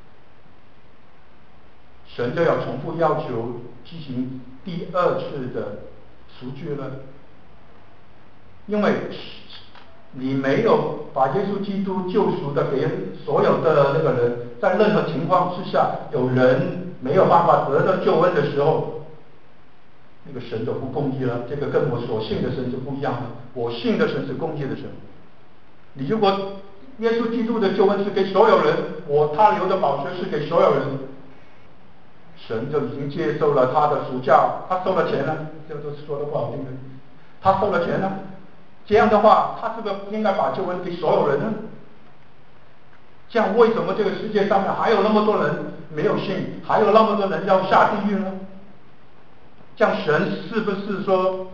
[SPEAKER 1] 神就要重复要求进行第二次的赎罪了？因为你没有把耶稣基督救赎的给所有的那个人，在任何情况之下，有人没有办法得到救恩的时候，那个神就不公义了。这个跟我所信的神就不一样了。我信的神是公义的神。你如果耶稣基督的救恩是给所有人，我他流的宝血是给所有人，神就已经接受了他的赎价，他收了钱了，这都是说的不好听的，他收了钱了。这样的话，他是不是应该把救恩给所有人呢？这样为什么这个世界上面还有那么多人没有信，还有那么多人要下地狱呢？这样神是不是说，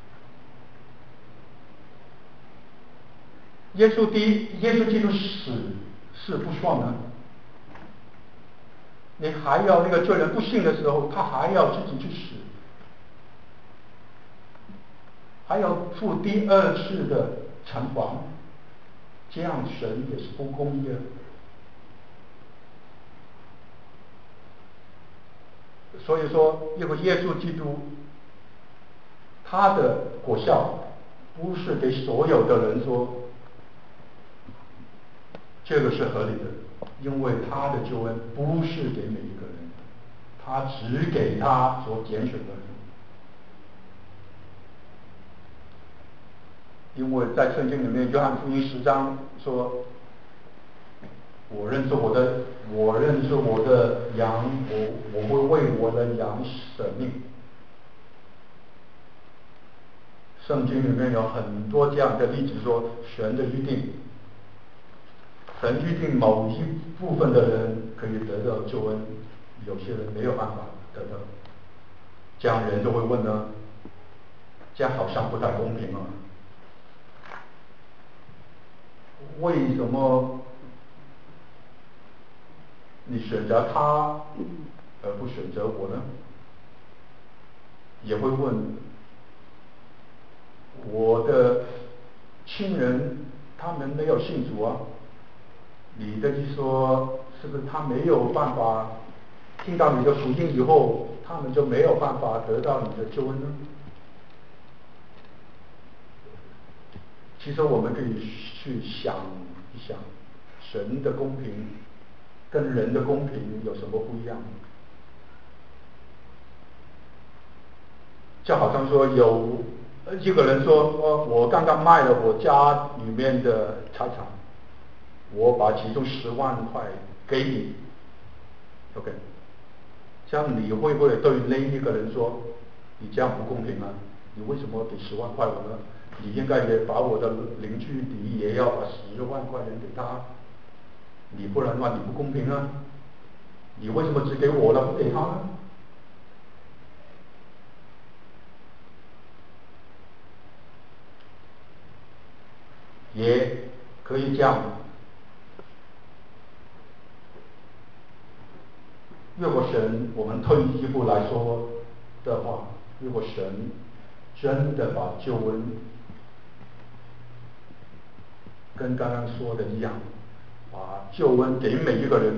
[SPEAKER 1] 耶稣第一，耶稣基督死是不算呢？你还要那个罪人不信的时候，他还要自己去死，还要付第二次的惩罚，这样神也是不公义的。所以说，因为耶稣基督他的果效不是给所有的人说，这个是合理的，因为他的救恩不是给每一个人，他只给他所拣选的人。因为在圣经里面，约翰福音十章说，我认识我的，我认识我的羊，我我会为我的羊舍命。圣经里面有很多这样的例子说，神的预定，神预定某一部分的人可以得到救恩，有些人没有办法得到，这样人就会问呢，这样好像不太公平啊，为什么你选择他而不选择我呢？也会问，我的亲人他们没有信主啊，你的意思说是不是他没有办法听到你的福音以后，他们就没有办法得到你的救恩呢？其实我们可以去想一想，神的公平跟人的公平有什么不一样？就好像说有一个人说，哦，我刚刚卖了我家里面的财产，我把其中十万块给你 ，OK， 这样你会不会对另一个人说，你这样不公平啊？你为什么给十万块我呢？你应该也把我的邻居，你也要把十万块钱给他。 你不然的话你不公平啊，你为什么只给我了不给他呢？也可以这样，如果神，我们退一步来说的话，如果神真的把救恩跟刚刚说的一样，把救恩给每一个人，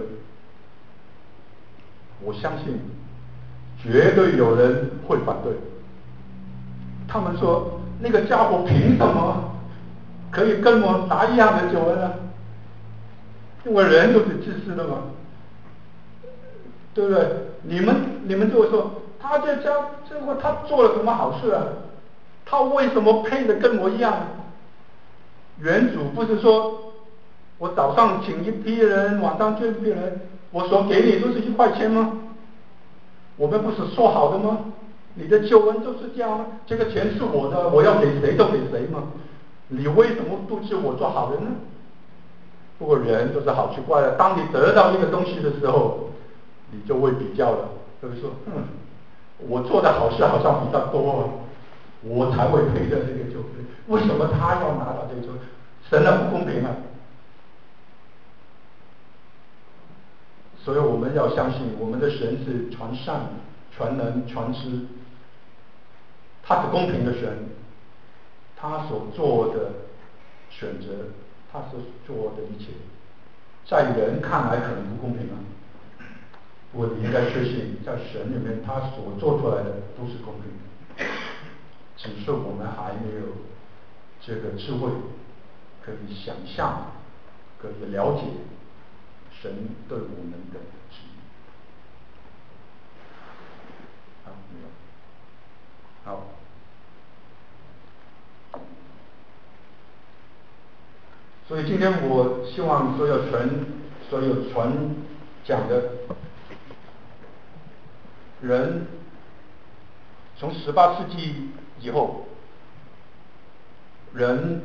[SPEAKER 1] 我相信绝对有人会反对。他们说那个家伙凭什么可以跟我拿一样的救恩呢？因为人都是自私的嘛，对不对？你们你们就会说，他这家这个他做了什么好事啊？他为什么配的跟我一样？原主不是说我早上请一批人，晚上这一批人，我所给你都是一块钱吗？我们不是说好的吗？你的救恩就是这样吗？这个钱是我的，我要给谁都给谁吗？你为什么不是我做好人呢？不过人都是好奇怪的，当你得到一个东西的时候，你就会比较了，就会说，嗯，我做的好事好像比他多啊，我才会配得这个救恩，为什么他要拿到这个救恩？神啊，不公平啊！所以我们要相信，我们的神是全善、全能、全知，他是公平的神，他所做的选择，他所做的一切，在人看来可能不公平啊。不过你应该确信，在神里面，他所做出来的都是公平的，只是我们还没有这个智慧，可以想象，可以了解神对我们的旨意。好，没有。好。所以今天我希望所有传所有传讲的人，从十八世纪以后，人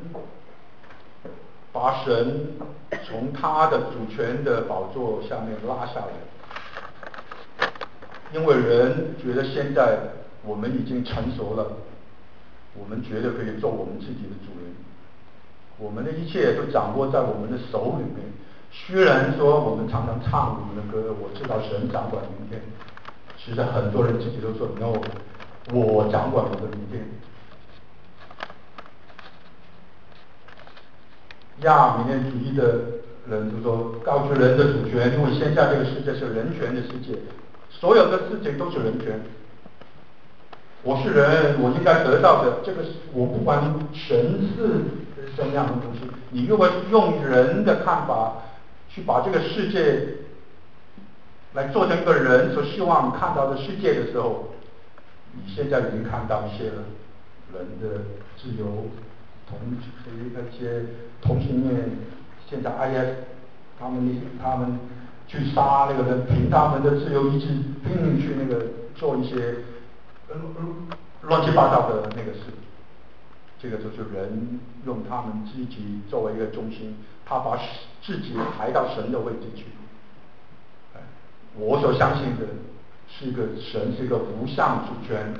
[SPEAKER 1] 把神从他的主权的宝座下面拉下来，因为人觉得现在我们已经成熟了，我们觉得可以做我们自己的主人，我们的一切都掌握在我们的手里面。虽然说我们常常唱我们的歌，我知道神掌管明天，其实很多人自己都说 no， 我掌管我的明天。亚米念主义的人就说，高举人的主权，因为现在这个世界是人权的世界，所有的事情都是人权。我是人，我应该得到的，这个我不管神是什么样的东西，你如果用人的看法去把这个世界来做成一个人所希望看到的世界的时候，你现在已经看到一些了，人的自由，同那些同性恋，现在 I S 他们他们去杀那个人，凭他们的自由意志拼命去那个做一些乱七八糟的那个事，这个就是人用他们自己作为一个中心，他把自己抬到神的位置去。我所相信的是一个神是一个无上主权，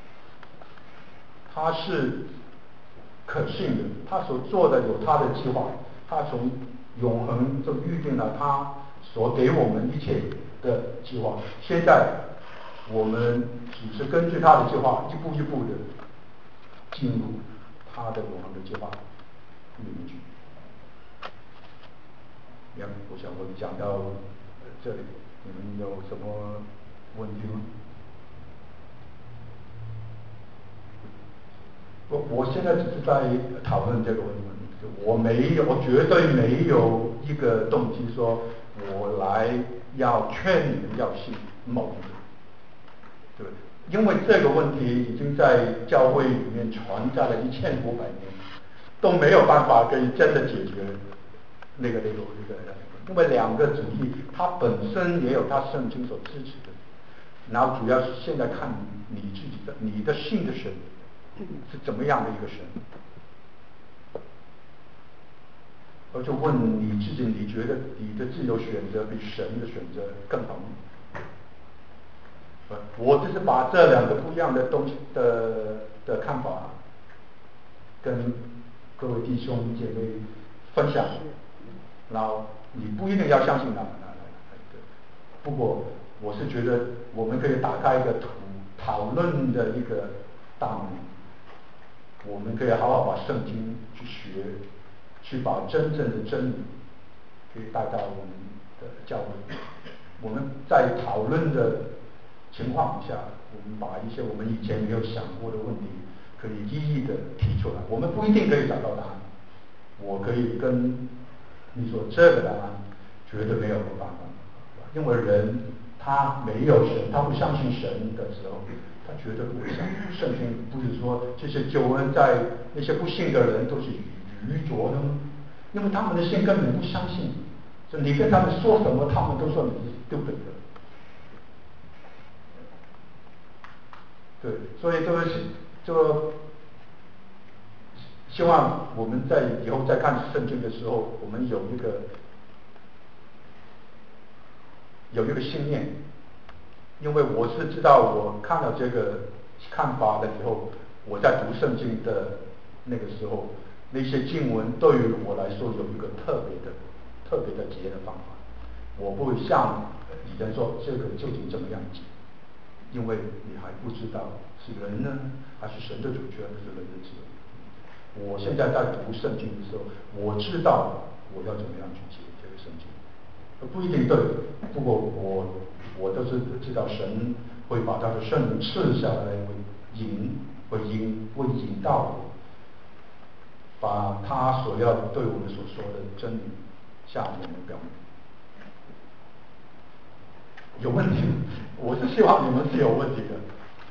[SPEAKER 1] 他是可信的，他所做的有他的计划，他从永恒就预定了他所给我们一切的计划。现在我们只是根据他的计划一步一步的进入他的永恒的计划里面去。呀，我想我讲到这里，你们有什么问题吗？我我现在只是在讨论这个问题，我没有，我绝对没有一个动机说我来要劝你们要信某一个，对，因为这个问题已经在教会里面存在了一千五百年，都没有办法可以真的解决那个那个那个，因为两个主义它本身也有它圣经所支持的，然后主要是现在看你自己的你的信的神是怎么样的一个神。 我就问你自己，你觉得你的自由选择比神的选择更好吗？我就是把这两个不一样的东西的的看法跟各位弟兄姐妹分享，然后你不一定要相信哪哪哪哪一个，不过我是觉得我们可以打开一个讨讨论的一个大门，我们可以好好把圣经去学，去把真正的真理可以带到我们的教会。我们在讨论的情况下，我们把一些我们以前没有想过的问题，可以一一的提出来。我们不一定可以找到答案，我可以跟你说这个答案绝对没有办法，因为人他没有神，他不相信神的时候，他绝对不会相信。圣经不是说这些救恩在那些不信的人都是愚拙的吗？因为他们的心根本不相信，所以你跟他们说什么，他们都说你是丢本的。对，所以这个是这个，希望我们在以后再看圣经的时候，我们有一个有一个信念，因为我是知道，我看了这个看法了以后，我在读圣经的那个时候，那些经文对于我来说有一个特别的、特别的解的方法。我不会像以前说这个究竟怎么样解，因为你还不知道是人呢，还是神的主权，还是人的自由。我现在在读圣经的时候，我知道我要怎么样去解这个圣经，不一定对，不过我我都是知道神会把他的圣灵赐下来，会引会引会引导我，把他所要对我们所说的真理向我们表明。有问题？我是希望你们是有问题的。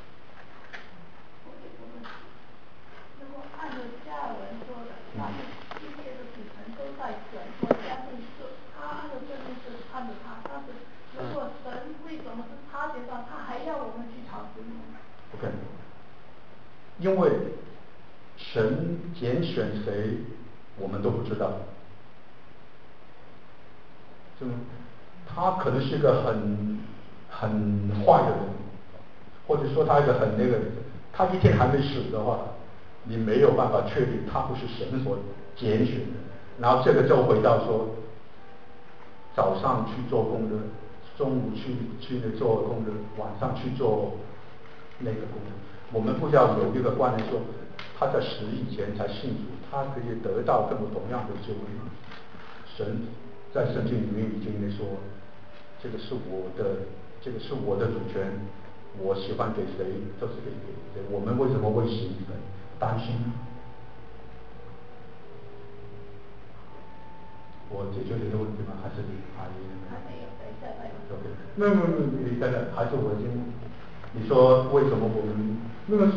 [SPEAKER 2] 如果按照加尔文说的，他是一切的组成都在神，我相信是他按照圣经是按照他，但是如果神为什么是他觉得他还要我们去查经呢
[SPEAKER 1] ？OK， 因为神拣选谁，我们都不知道，是吗？他可能是一个很很坏的人，或者说他一个很那个，他一天还没死的话，你没有办法确定他不是神所拣选的。然后这个就回到说，早上去做工的，中午去去那做工的，晚上去做那个工的。我们不要有一个观念说，他在死以前才信主，他可以得到跟我同样的救恩。神在圣经里面已经说，这个是我的，这个是我的主权，我喜欢给谁都是可以给谁。我们为什么会心疼担心呢？我解决你的问题吗？还是你还
[SPEAKER 2] 还没有，等一下再有。
[SPEAKER 1] OK， 没有没有没有，你等等，还是我先，你说为什么我们那个？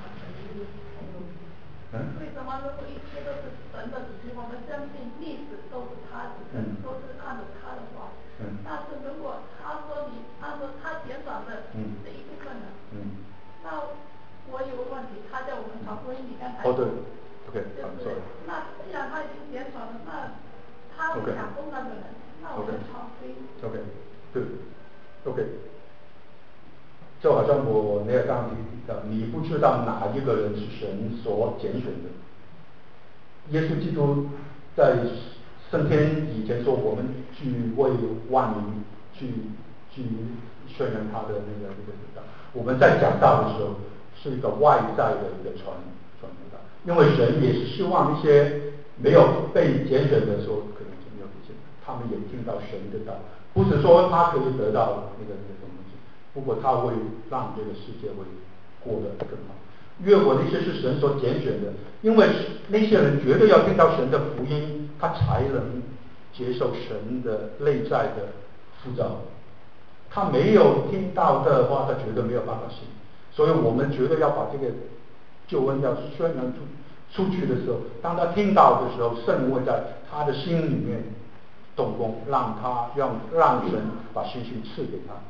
[SPEAKER 1] 嗯？
[SPEAKER 2] 为什么如果一切都是神的主权，我们相信历史都是他的，
[SPEAKER 1] 嗯、
[SPEAKER 2] 都是按照他的话。
[SPEAKER 1] 嗯、
[SPEAKER 2] 但是如果他说你按照他减少的这一部分呢？
[SPEAKER 1] 嗯、
[SPEAKER 2] 那我有个问题，他叫我们传福音，你刚才
[SPEAKER 1] 哦对 ，OK，
[SPEAKER 2] 就是那既然他已经减少了，那他想中那个人， okay. 那我们传福音。
[SPEAKER 1] OK， 对 ，OK。就好像我那个刚提到，你不知道哪一个人是神所拣选的。耶稣基督在升天以前说，我们去为万民去去宣扬他的那个那个道。我们在讲道的时候，是一个外在的一个传传道，因为神也是希望一些没有被拣选的时候，可能就没有被拣选，他们也听到神的道，不是说他可以得到那个那个东西。不过他会让这个世界会过得更好。约伯那些是神所拣选的，因为那些人绝对要听到神的福音，他才能接受神的内在的呼召。他没有听到的话，他绝对没有办法信。所以我们绝对要把这个救恩要宣扬出出去的时候，当他听到的时候，圣灵会在他的心里面动工，让他让让神把信心赐给他。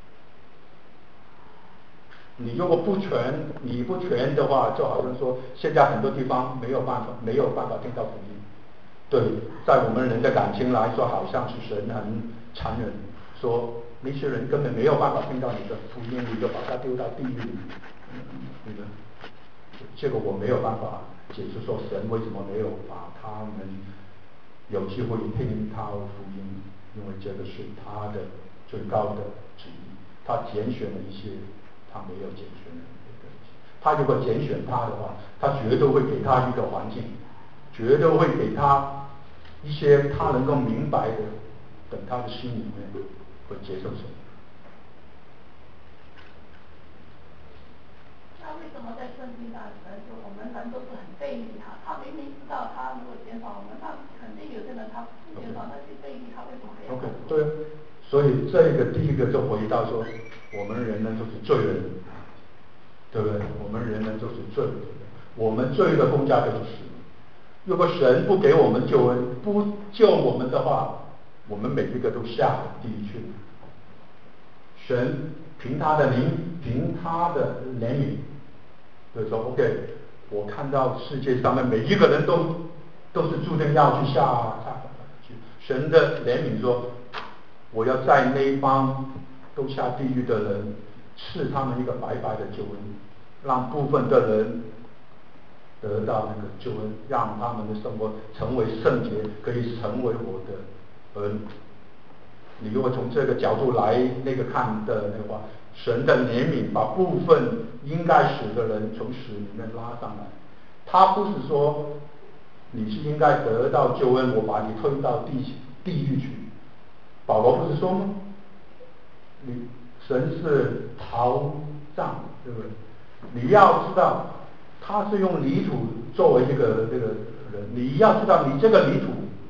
[SPEAKER 1] 你如果不全，你不全的话，就好像说现在很多地方没有办法，没有办法听到福音， 对，在我们人的感情来说，好像是神很残忍，说那些人根本没有办法听到你的福音，你就把他丢到地狱里。嗯，对的，这个我没有办法解释说神为什么没有把他们有机会听他福音，因为这个是他的最高的旨意，他拣选了一些他没有拣选的人，他如果拣选他的话，他绝对会给他一个环境，绝对会给他一些他能够明白的，等他的心里面会接受神。
[SPEAKER 2] 那为什么在圣经上神说我们人都是很背离他？他明明知道他如果减少我们，那肯定有些人他不减少，那些背离他为什么还要？OK，
[SPEAKER 1] 对，所以这个第一个就回到说，我们人呢都是罪人，对不对？我们人呢都是罪人，我们罪的工价就是死。如果神不给我们救恩，不救我们的话，我们每一个都下地狱去。神凭他的灵，凭他的怜悯，就说 OK， 我看到世界上面每一个人都都是注定要去下下去。神的怜悯说，我要在那帮都下地狱的人赐他们一个白白的救恩，让部分的人得到那个救恩，让他们的生活成为圣洁，可以成为我的儿女。你如果从这个角度来那个看的那个话，神的怜悯把部分应该死的人从死里面拉上来，他不是说你是应该得到救恩，我把你推到地地狱去。保罗不是说吗？你神是陶匠，对不对？你要知道，他是用泥土作为这个这个人，你要知道，你这个泥土。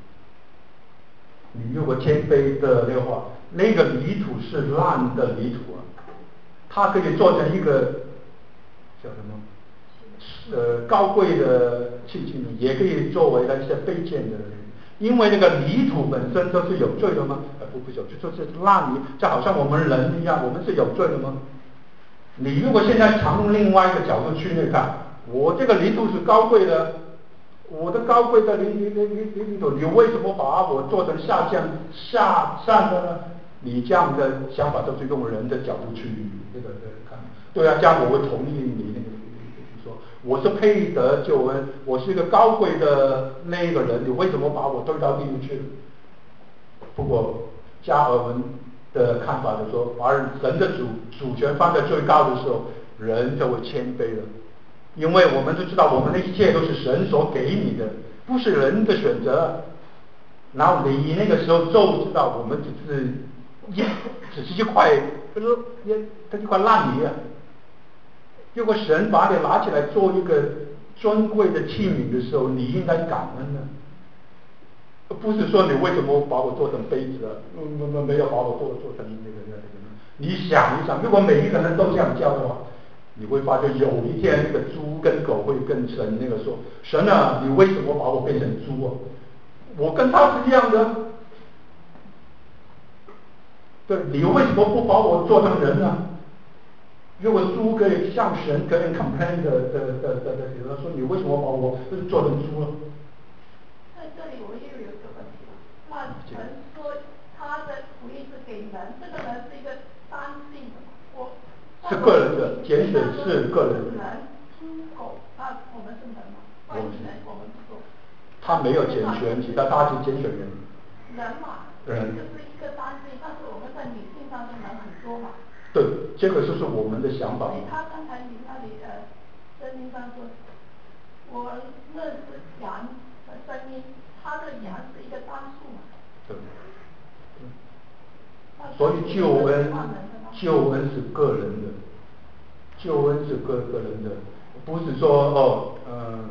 [SPEAKER 1] 你如果谦卑的那个话，那个泥土是烂的泥土啊，它可以做成一个叫什么呃高贵的器具，也可以作为了一些卑贱的，因为那个泥土本身都是有罪的吗？呃不不有罪，就是烂泥，就好像我们人一样，我们是有罪的吗？你如果现在从另外一个角度去那看，我这个泥土是高贵的。我的高贵的泥泥泥泥泥土，你为什么把我做成下降下降的呢？你这样的想法都是用人的角度去这个看，对啊，这样我会同意你那个你说我是配得救恩，我是一个高贵的那一个人，你为什么把我推到地狱去？不过加尔文的看法就说，把人的主主权放在最高的时候，人就会谦卑了。因为我们都知道，我们的一切都是神所给你的，不是人的选择。然后你那个时候就知道，我们只是一只是一块一一块烂泥啊。如果神把你拿起来做一个尊贵的器皿的时候，你应该感恩呢。不是说你为什么把我做成杯子啊？没没没有把我做做成那个那个那个。你想一想，如果每一个人都这样教的话。你会发现有一天那个猪跟狗会跟神那个说，神啊，你为什么把我变成猪啊？我跟他是一样的，对，你为什么不把我做成人呢？如果猪可以向神可以 complain 的的的的的，比如说你为什么把我做成猪了？
[SPEAKER 2] 在这里我又有一个问题了，那神说他的福音是给人，这个人是一个单性的，我。
[SPEAKER 1] 是个人的，拣选是个人的。
[SPEAKER 2] 人、猪、狗，那我们是人吗？外星人我们不做。
[SPEAKER 1] 他没有拣选，其他他是拣选人。
[SPEAKER 2] 人嘛，
[SPEAKER 1] 人
[SPEAKER 2] 就是一个单性，但是我们在女性上的人很多嘛。
[SPEAKER 1] 对，这个就是我们的想法。
[SPEAKER 2] 所以他刚才你那里呃，圣经上说，我认识羊的声音，他的羊是一个单数嘛。
[SPEAKER 1] 对。所以救恩，救恩是个人的，救恩是个个人的，不是说哦，嗯，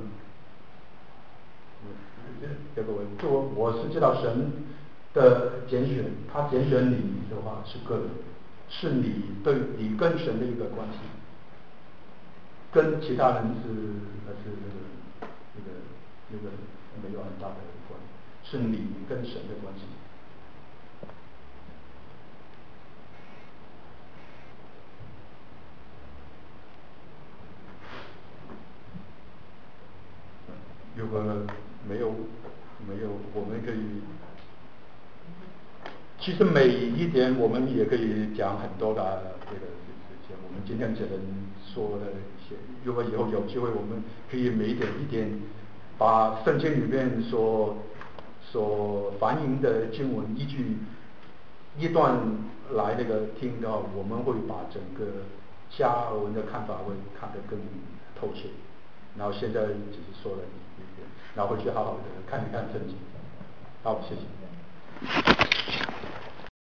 [SPEAKER 1] 这个我就我是知道神的拣选，他拣选你的话是个人，是你对你跟神的一个关系，跟其他人是那是那个那个那个没有很大的关系，是你跟神的关系。如果没有没有，我们可以，其实每一点我们也可以讲很多的这个事情。我们今天只能说了一些，如果以后有机会，我们可以每一点一点把圣经里面所所反映的经文依据一段来那个听到，我们会把整个加尔文的看法会看得更透彻。然后现在只是说了一点，然后回去好好的看一看圣经。好，谢谢。